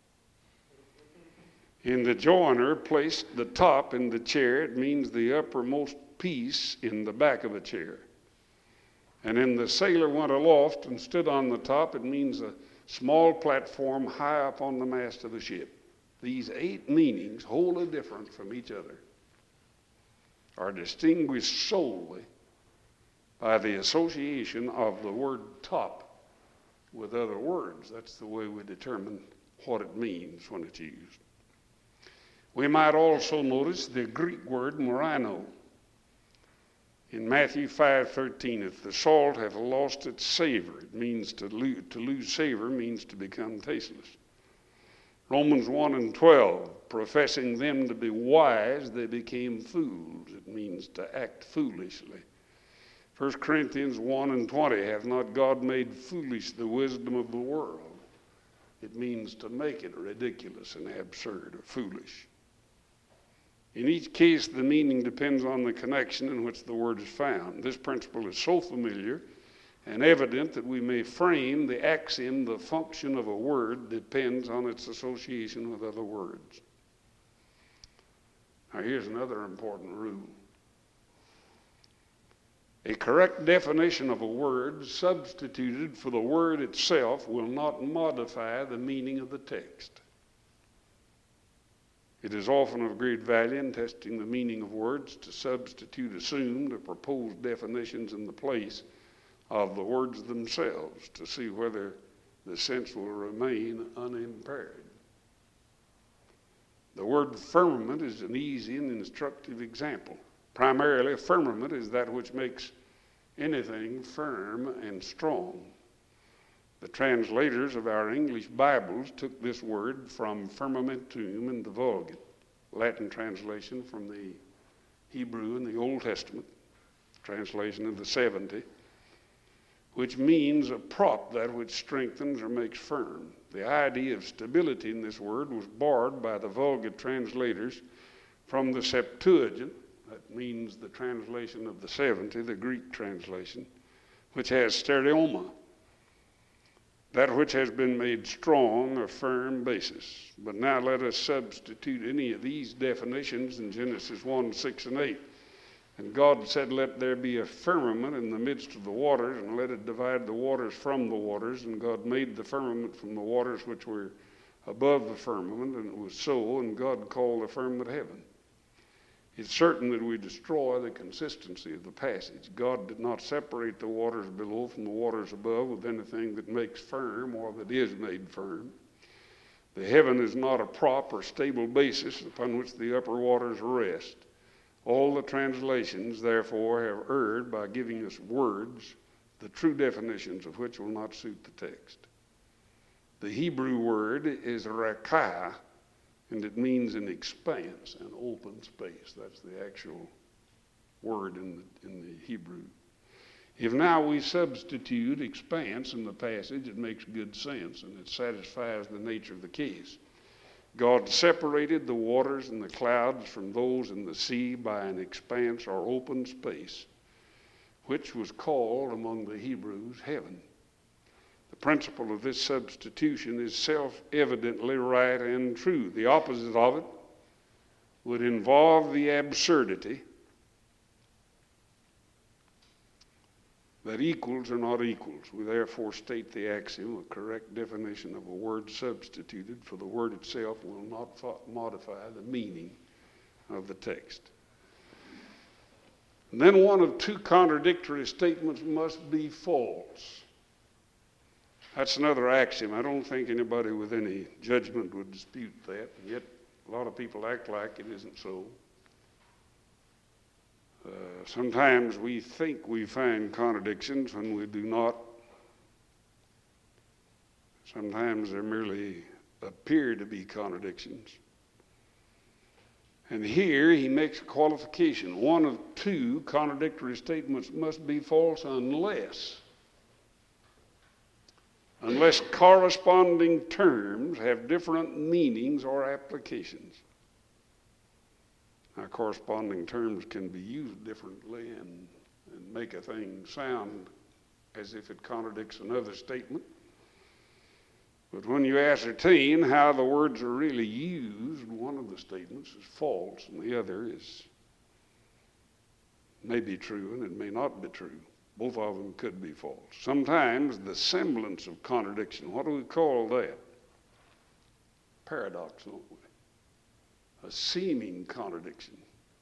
In the joiner placed the top in the chair, it means the uppermost piece in the back of a chair. And in the sailor went aloft and stood on the top, it means a small platform high up on the mast of a ship. These 8 meanings, wholly different from each other, are distinguished solely by the association of the word top with other words. That's the way we determine what it means when it's used. We might also notice the Greek word morino. In Matthew 5:13, if the salt hath lost its savor, it means to lose savor means to become tasteless. Romans 1 and 12, professing them to be wise, they became fools. It means to act foolishly. 1 Corinthians 1 and 20, hath not God made foolish the wisdom of the world? It means to make it ridiculous and absurd or foolish. In each case, the meaning depends on the connection in which the word is found. This principle is so familiar and evident that we may frame the axiom, the function of a word depends on its association with other words. Now here's another important rule. A correct definition of a word substituted for the word itself will not modify the meaning of the text. It is often of great value in testing the meaning of words to substitute assumed or proposed definitions in the place of the words themselves to see whether the sense will remain unimpaired. The word firmament is an easy and instructive example. Primarily, a firmament is that which makes anything firm and strong. The translators of our English Bibles took this word from firmamentum in the Vulgate, Latin translation from the Hebrew in the Old Testament, translation of the 70, which means a prop, that which strengthens or makes firm. The idea of stability in this word was borrowed by the Vulgate translators from the Septuagint. That means the translation of the 70, the Greek translation, which has stereoma, that which has been made strong, a firm basis. But now let us substitute any of these definitions in Genesis 1, 6, and 8. And God said, let there be a firmament in the midst of the waters, and let it divide the waters from the waters. And God made the firmament from the waters which were above the firmament, and it was so, and God called the firmament heaven. It's certain that we destroy the consistency of the passage. God did not separate the waters below from the waters above with anything that makes firm or that is made firm. The heaven is not a prop or stable basis upon which the upper waters rest. All the translations, therefore, have erred by giving us words, the true definitions of which will not suit the text. The Hebrew word is rakah, and it means an expanse, an open space. That's the actual word in the Hebrew. If now we substitute expanse in the passage, it makes good sense, and it satisfies the nature of the case. God separated the waters and the clouds from those in the sea by an expanse or open space, which was called among the Hebrews heaven. The principle of this substitution is self-evidently right and true. The opposite of it would involve the absurdity that equals are not equals. We therefore state the axiom, a correct definition of a word substituted for the word itself will not modify the meaning of the text. And then one of two contradictory statements must be false. That's another axiom. I don't think anybody with any judgment would dispute that, and yet a lot of people act like it isn't so. Sometimes we think we find contradictions when we do not. Sometimes there merely appear to be contradictions. And here he makes a qualification. One of two contradictory statements must be false unless corresponding terms have different meanings or applications. Now, corresponding terms can be used differently and make a thing sound as if it contradicts another statement. But when you ascertain how the words are really used, one of the statements is false and the other may be true and it may not be true. Both of them could be false. Sometimes the semblance of contradiction, what do we call that? Paradox, don't we? A seeming contradiction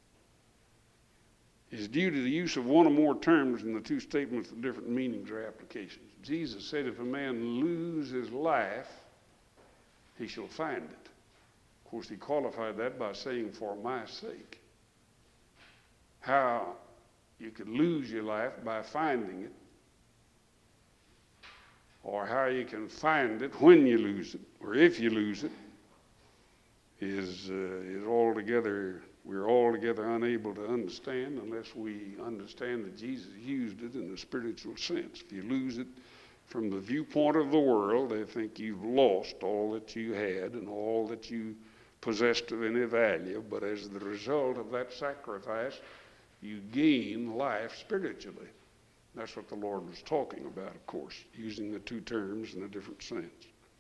is due to the use of one or more terms in the two statements with different meanings or applications. Jesus said, if a man lose his life, he shall find it. Of course, he qualified that by saying, for my sake. How you could lose your life by finding it, or how you can find it when you lose it, or if you lose it, is altogether, we're altogether unable to understand unless we understand that Jesus used it in a spiritual sense. If you lose it from the viewpoint of the world, they think you've lost all that you had and all that you possessed of any value. But as the result of that sacrifice, you gain life spiritually. That's what the Lord was talking about, of course, using the two terms in a different sense.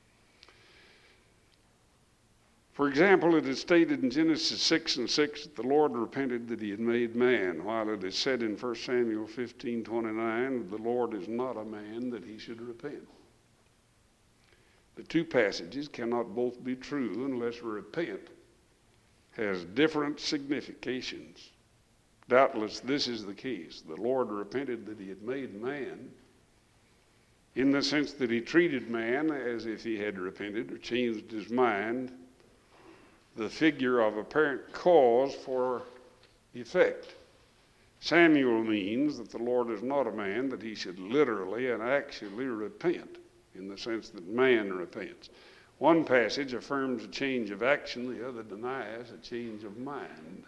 For example, it is stated in Genesis 6:6 that the Lord repented that he had made man, while it is said in 1 Samuel 15:29 that the Lord is not a man that he should repent. The two passages cannot both be true unless repent has different significations. Doubtless this is the case. The Lord repented that he had made man in the sense that he treated man as if he had repented or changed his mind, the figure of apparent cause for effect. Samuel means that the Lord is not a man that he should literally and actually repent in the sense that man repents. One passage affirms a change of action, the other denies a change of mind.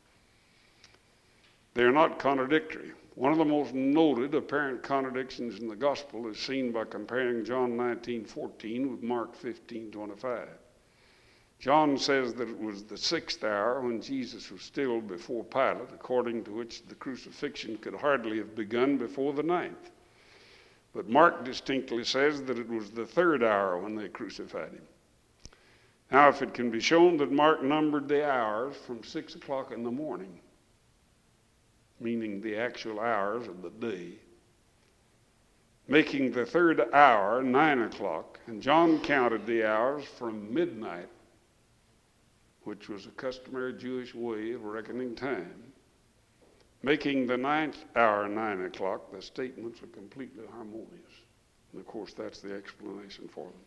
They are not contradictory. One of the most noted apparent contradictions in the gospel is seen by comparing John 19:14 with Mark 15:25. John says that it was the 6th hour when Jesus was still before Pilate, according to which the crucifixion could hardly have begun before the 9th. But Mark distinctly says that it was the 3rd hour when they crucified him. Now, if it can be shown that Mark numbered the hours from 6 o'clock in the morning, meaning the actual hours of the day, making the 3rd hour 9 o'clock, and John counted the hours from midnight, which was a customary Jewish way of reckoning time, making the 9th hour 9 o'clock, the statements are completely harmonious. And of course, that's the explanation for them.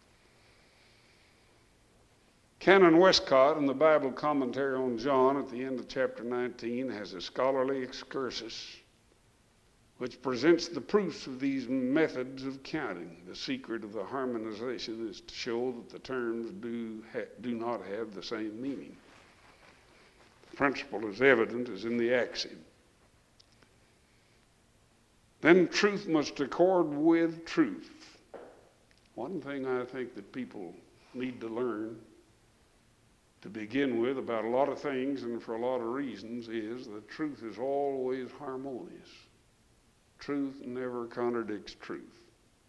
Canon Westcott in the Bible commentary on John at the end of chapter 19 has a scholarly excursus which presents the proofs of these methods of counting. The secret of the harmonization is to show that the terms do not have the same meaning. The principle is evident as in the axiom. Then truth must accord with truth. One thing I think that people need to learn to begin with about a lot of things and for a lot of reasons is that truth is always harmonious. Truth never contradicts truth.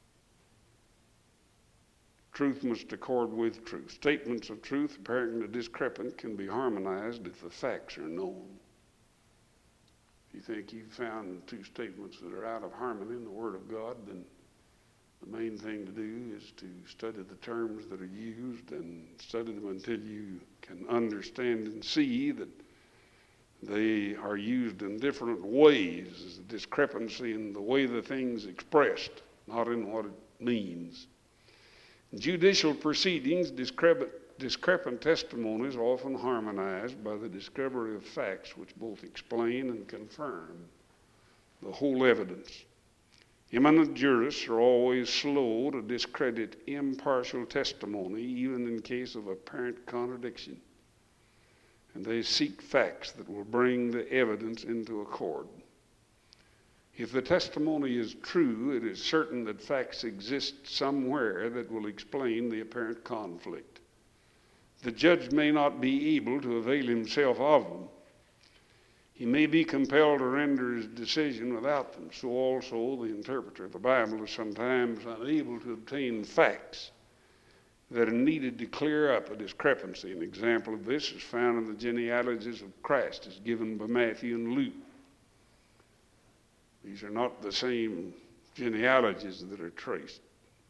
Truth must accord with truth. Statements of truth apparently discrepant can be harmonized if the facts are known. If you think you've found two statements that are out of harmony in the Word of God, then the main thing to do is to study the terms that are used and study them until you can understand and see that they are used in different ways. There's a discrepancy in the way the thing's expressed, not in what it means. In judicial proceedings, discrepant testimonies are often harmonized by the discovery of facts which both explain and confirm the whole evidence. Eminent jurists are always slow to discredit impartial testimony, even in case of apparent contradiction. And they seek facts that will bring the evidence into accord. If the testimony is true, it is certain that facts exist somewhere that will explain the apparent conflict. The judge may not be able to avail himself of them. He may be compelled to render his decision without them. So also the interpreter of the Bible is sometimes unable to obtain facts that are needed to clear up a discrepancy. An example of this is found in the genealogies of Christ as given by Matthew and Luke. These are not the same genealogies that are traced.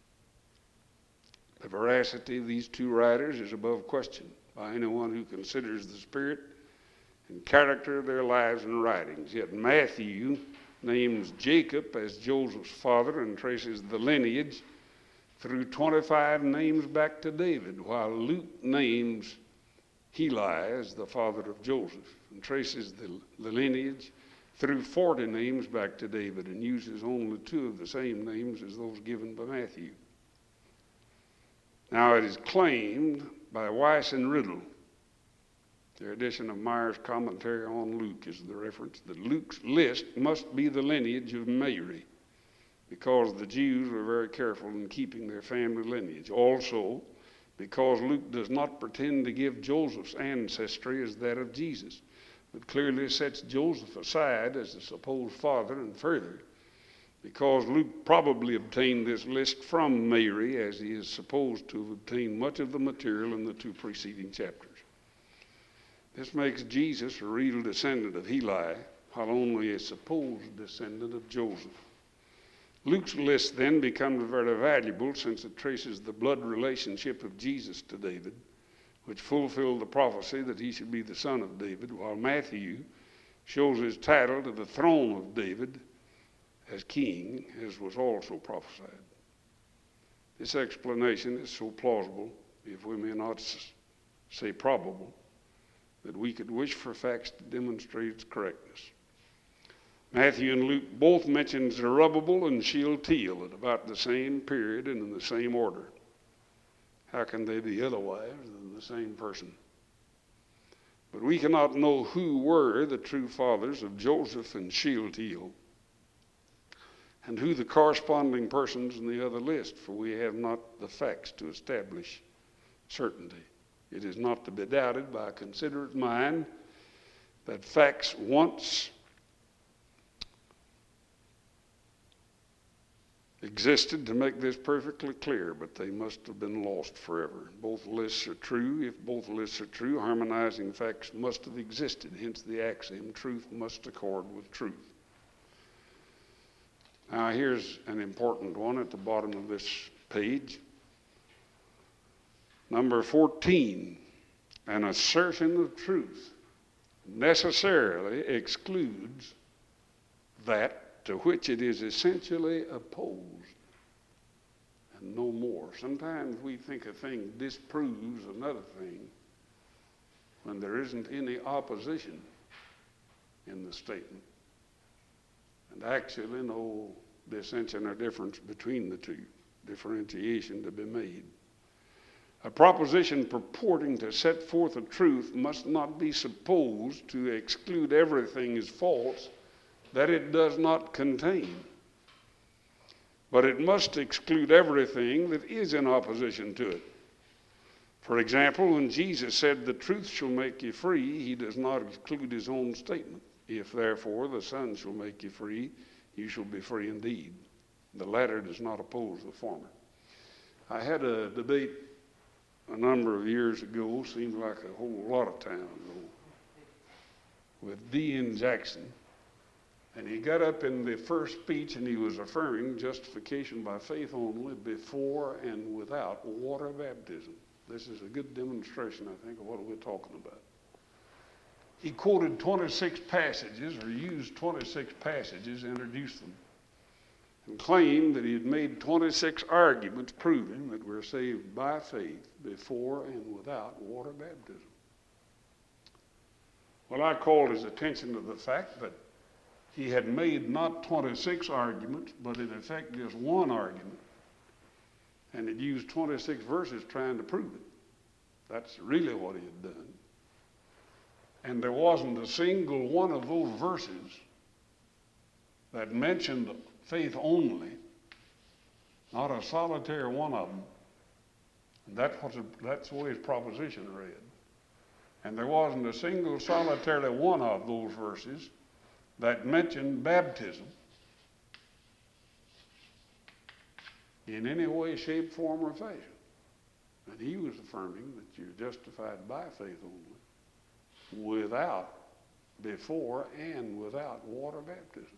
The veracity of these two writers is above question by anyone who considers the spirit and character of their lives and writings. Yet Matthew names Jacob as Joseph's father and traces the lineage through 25 names back to David, while Luke names Heli as the father of Joseph and traces the lineage through 40 names back to David and uses only 2 of the same names as those given by Matthew. Now it is claimed by Weiss and Riddle. Their edition of Meyer's commentary on Luke is the reference that Luke's list must be the lineage of Mary, because the Jews were very careful in keeping their family lineage. Also, because Luke does not pretend to give Joseph's ancestry as that of Jesus, but clearly sets Joseph aside as the supposed father, and further, because Luke probably obtained this list from Mary, as he is supposed to have obtained much of the material in the two preceding chapters. This makes Jesus a real descendant of Heli, while only a supposed descendant of Joseph. Luke's list then becomes very valuable, since it traces the blood relationship of Jesus to David, which fulfilled the prophecy that he should be the son of David, while Matthew shows his title to the throne of David as king, as was also prophesied. This explanation is so plausible, if we may not say probable, that we could wish for facts to demonstrate its correctness. Matthew and Luke both mention Zerubbabel and Shealtiel at about the same period and in the same order. How can they be otherwise than the same person? But we cannot know who were the true fathers of Joseph and Shealtiel, and who the corresponding persons in the other list, for we have not the facts to establish certainty. It is not to be doubted by a considerate mind that facts once existed to make this perfectly clear, but they must have been lost forever. Both lists are true. If both lists are true, harmonizing facts must have existed, hence the axiom, truth must accord with truth. Now here's an important one at the bottom of this page. Number 14, an assertion of truth necessarily excludes that to which it is essentially opposed, and no more. Sometimes we think a thing disproves another thing when there isn't any opposition in the statement, and actually no dissension or difference between the two, differentiation to be made. A proposition purporting to set forth a truth must not be supposed to exclude everything as false that it does not contain, but it must exclude everything that is in opposition to it. For example, when Jesus said, "The truth shall make you free," he does not exclude his own statement. "If therefore the Son shall make you free, you shall be free indeed." The latter does not oppose the former. I had a debate a number of years ago, seemed like a whole lot of time ago, with D.N. Jackson. And he got up in the first speech and he was affirming justification by faith only before and without water baptism. This is a good demonstration, I think, of what we're talking about. He quoted 26 passages, or used 26 passages, introduced them, and claimed that he had made 26 arguments proving that we're saved by faith before and without water baptism. Well, I called his attention to the fact that he had made not 26 arguments, but in effect just one argument, and had used 26 verses trying to prove it. That's really what he had done. And there wasn't a single one of those verses that mentioned faith only, not a solitary one of them. And that's the way his proposition read. And there wasn't a single solitary one of those verses that mentioned baptism in any way, shape, form, or fashion. And he was affirming that you're justified by faith only, without, before, and without water baptism.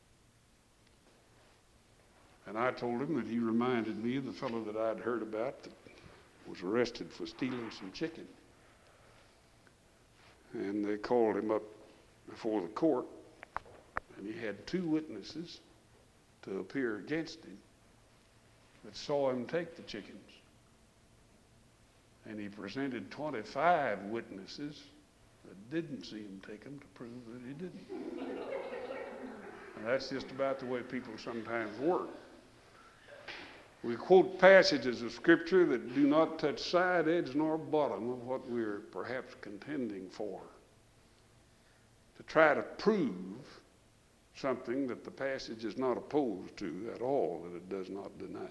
And I told him that he reminded me of the fellow that I'd heard about that was arrested for stealing some chicken. And they called him up before the court, and he had 2 witnesses to appear against him that saw him take the chickens. And he presented 25 witnesses that didn't see him take them to prove that he didn't. And that's just about the way people sometimes work. We quote passages of Scripture that do not touch side, edge, nor bottom of what we're perhaps contending for, to try to prove something that the passage is not opposed to at all, that it does not deny.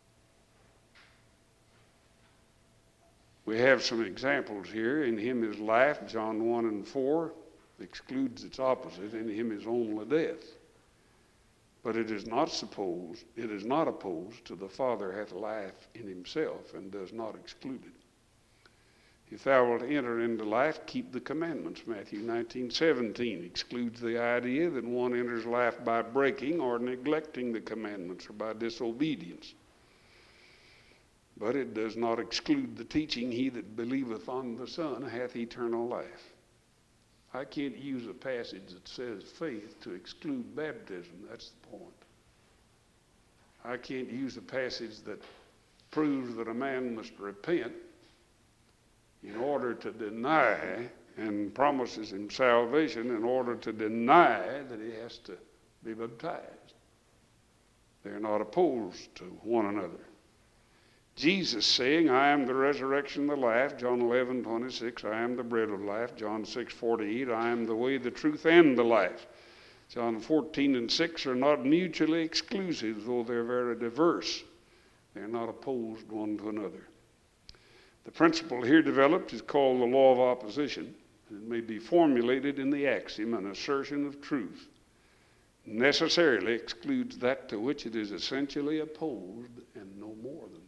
We have some examples here. In him is life, John 1 and 4, excludes its opposite. In him is only death. But it is not opposed to the Father hath life in himself, and does not exclude it. If thou wilt enter into life, keep the commandments. Matthew 19:17 excludes the idea that one enters life by breaking or neglecting the commandments or by disobedience. But it does not exclude the teaching, he that believeth on the Son hath eternal life. I can't use a passage that says faith to exclude baptism. That's the point. I can't use a passage that proves that a man must repent in order to deny, and promises him salvation in order to deny that he has to be baptized. They're not opposed to one another. Jesus saying, I am the resurrection and the life, John 11:26, I am the bread of life, John 6:48, I am the way, the truth, and the life. John 14 and 6 are not mutually exclusive, though they're very diverse. They're not opposed one to another. The principle here developed is called the law of opposition. It may be formulated in the axiom, an assertion of truth necessarily excludes that to which it is essentially opposed, and no more than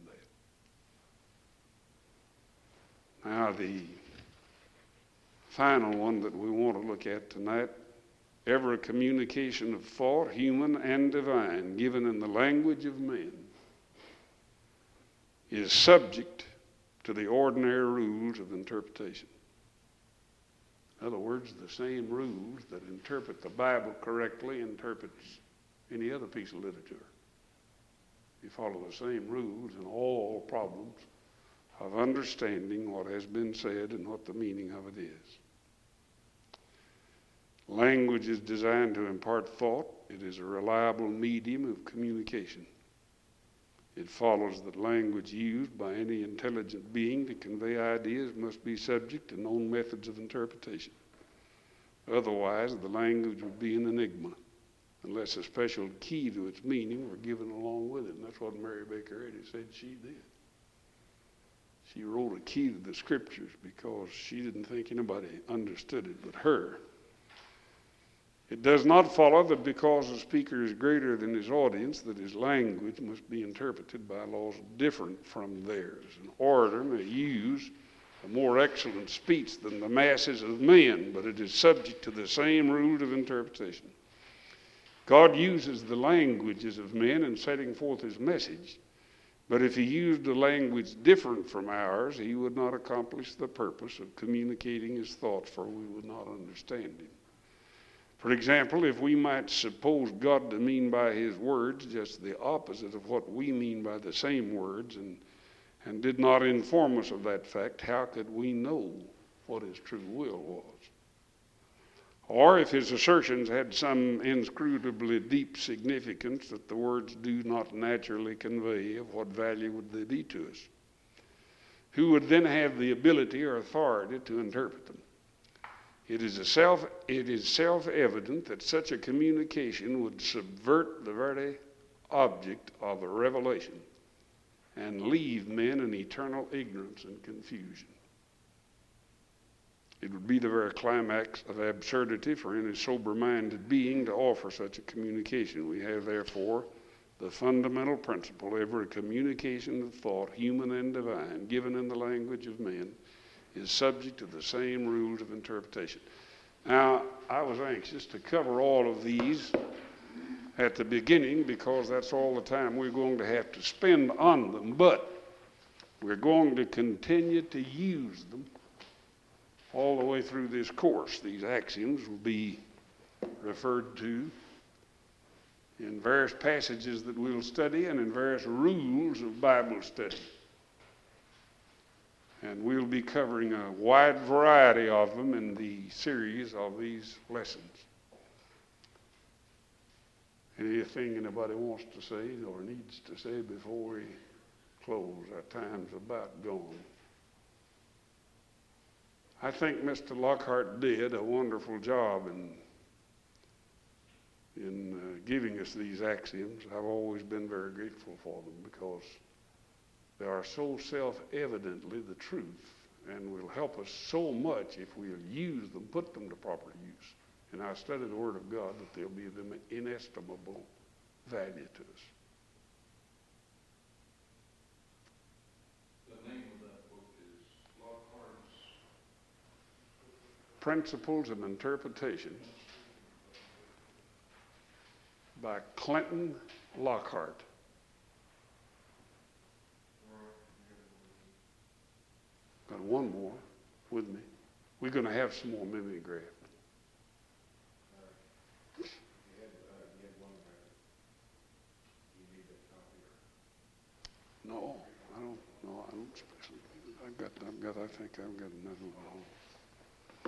that. Now, the final one that we want to look at tonight, every communication of thought, human and divine, given in the language of men, is subject to the ordinary rules of interpretation. In other words, the same rules that interpret the Bible correctly interprets any other piece of literature. You follow the same rules in all problems of understanding what has been said and what the meaning of it is. Language is designed to impart thought. It is a reliable medium of communication. It follows that language used by any intelligent being to convey ideas must be subject to known methods of interpretation. Otherwise, the language would be an enigma, unless a special key to its meaning were given along with it. And that's what Mary Baker Eddy said she did. She wrote a key to the Scriptures because she didn't think anybody understood it but her. It does not follow that because a speaker is greater than his audience, that his language must be interpreted by laws different from theirs. An orator may use a more excellent speech than the masses of men, but it is subject to the same rules of interpretation. God uses the languages of men in setting forth his message, but if he used a language different from ours, he would not accomplish the purpose of communicating his thoughts, for we would not understand him. For example, if we might suppose God to mean by his words just the opposite of what we mean by the same words, and did not inform us of that fact, how could we know what his true will was? Or if his assertions had some inscrutably deep significance that the words do not naturally convey, of what value would they be to us? Who would then have the ability or authority to interpret them? It is self-evident that such a communication would subvert the very object of a revelation and leave men in eternal ignorance and confusion. It would be the very climax of absurdity for any sober-minded being to offer such a communication. We have, therefore, the fundamental principle: every communication of thought, human and divine, given in the language of men, is subject to the same rules of interpretation. Now, I was anxious to cover all of these at the beginning because that's all the time we're going to have to spend on them, but we're going to continue to use them all the way through this course. These axioms will be referred to in various passages that we'll study and in various rules of Bible study. And we'll be covering a wide variety of them in the series of these lessons. Anything anybody wants to say or needs to say before we close? Our time's about gone. I think Mr. Lockhart did a wonderful job in giving us these axioms. I've always been very grateful for them because they are so self-evidently the truth and will help us so much if we'll use them, put them to proper use. And I study the Word of God that they'll be of inestimable value to us. The name of that book is Lockhart's Principles of Interpretation by Clinton Lockhart. Got one more with me. We're going to have some more mimeograph. No, I don't. No, I don't. I think I've got another one.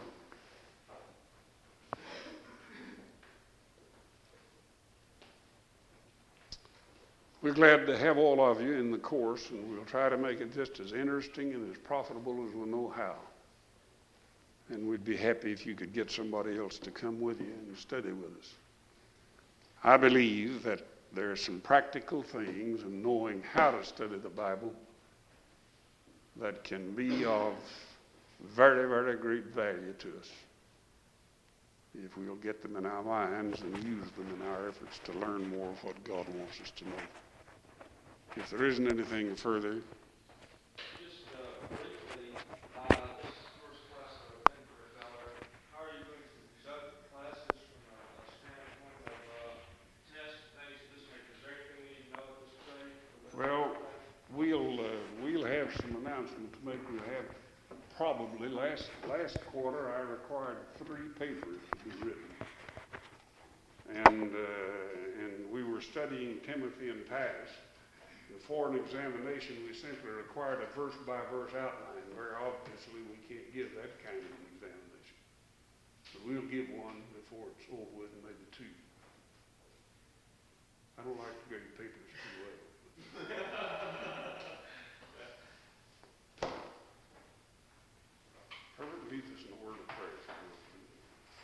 We're glad to have all of you in the course, and we'll try to make it just as interesting and as profitable as we know how. And we'd be happy if you could get somebody else to come with you and study with us. I believe that there are some practical things in knowing how to study the Bible that can be of very, very great value to us if we'll get them in our minds and use them in our efforts to learn more of what God wants us to know. If there isn't anything further, Just briefly, this is the first class that I've been for $1. How are you going to conduct classes from a standpoint of tests, things of this nature? Is there anything we need to know at this point? well, we'll have some announcements to make. We'll have probably last quarter I required 3 papers to be written, and we were studying Timothy and Titus. And for an examination, we simply required a verse-by-verse outline. Very obviously, we can't give that kind of an examination. So we'll give one before it's over with, and maybe 2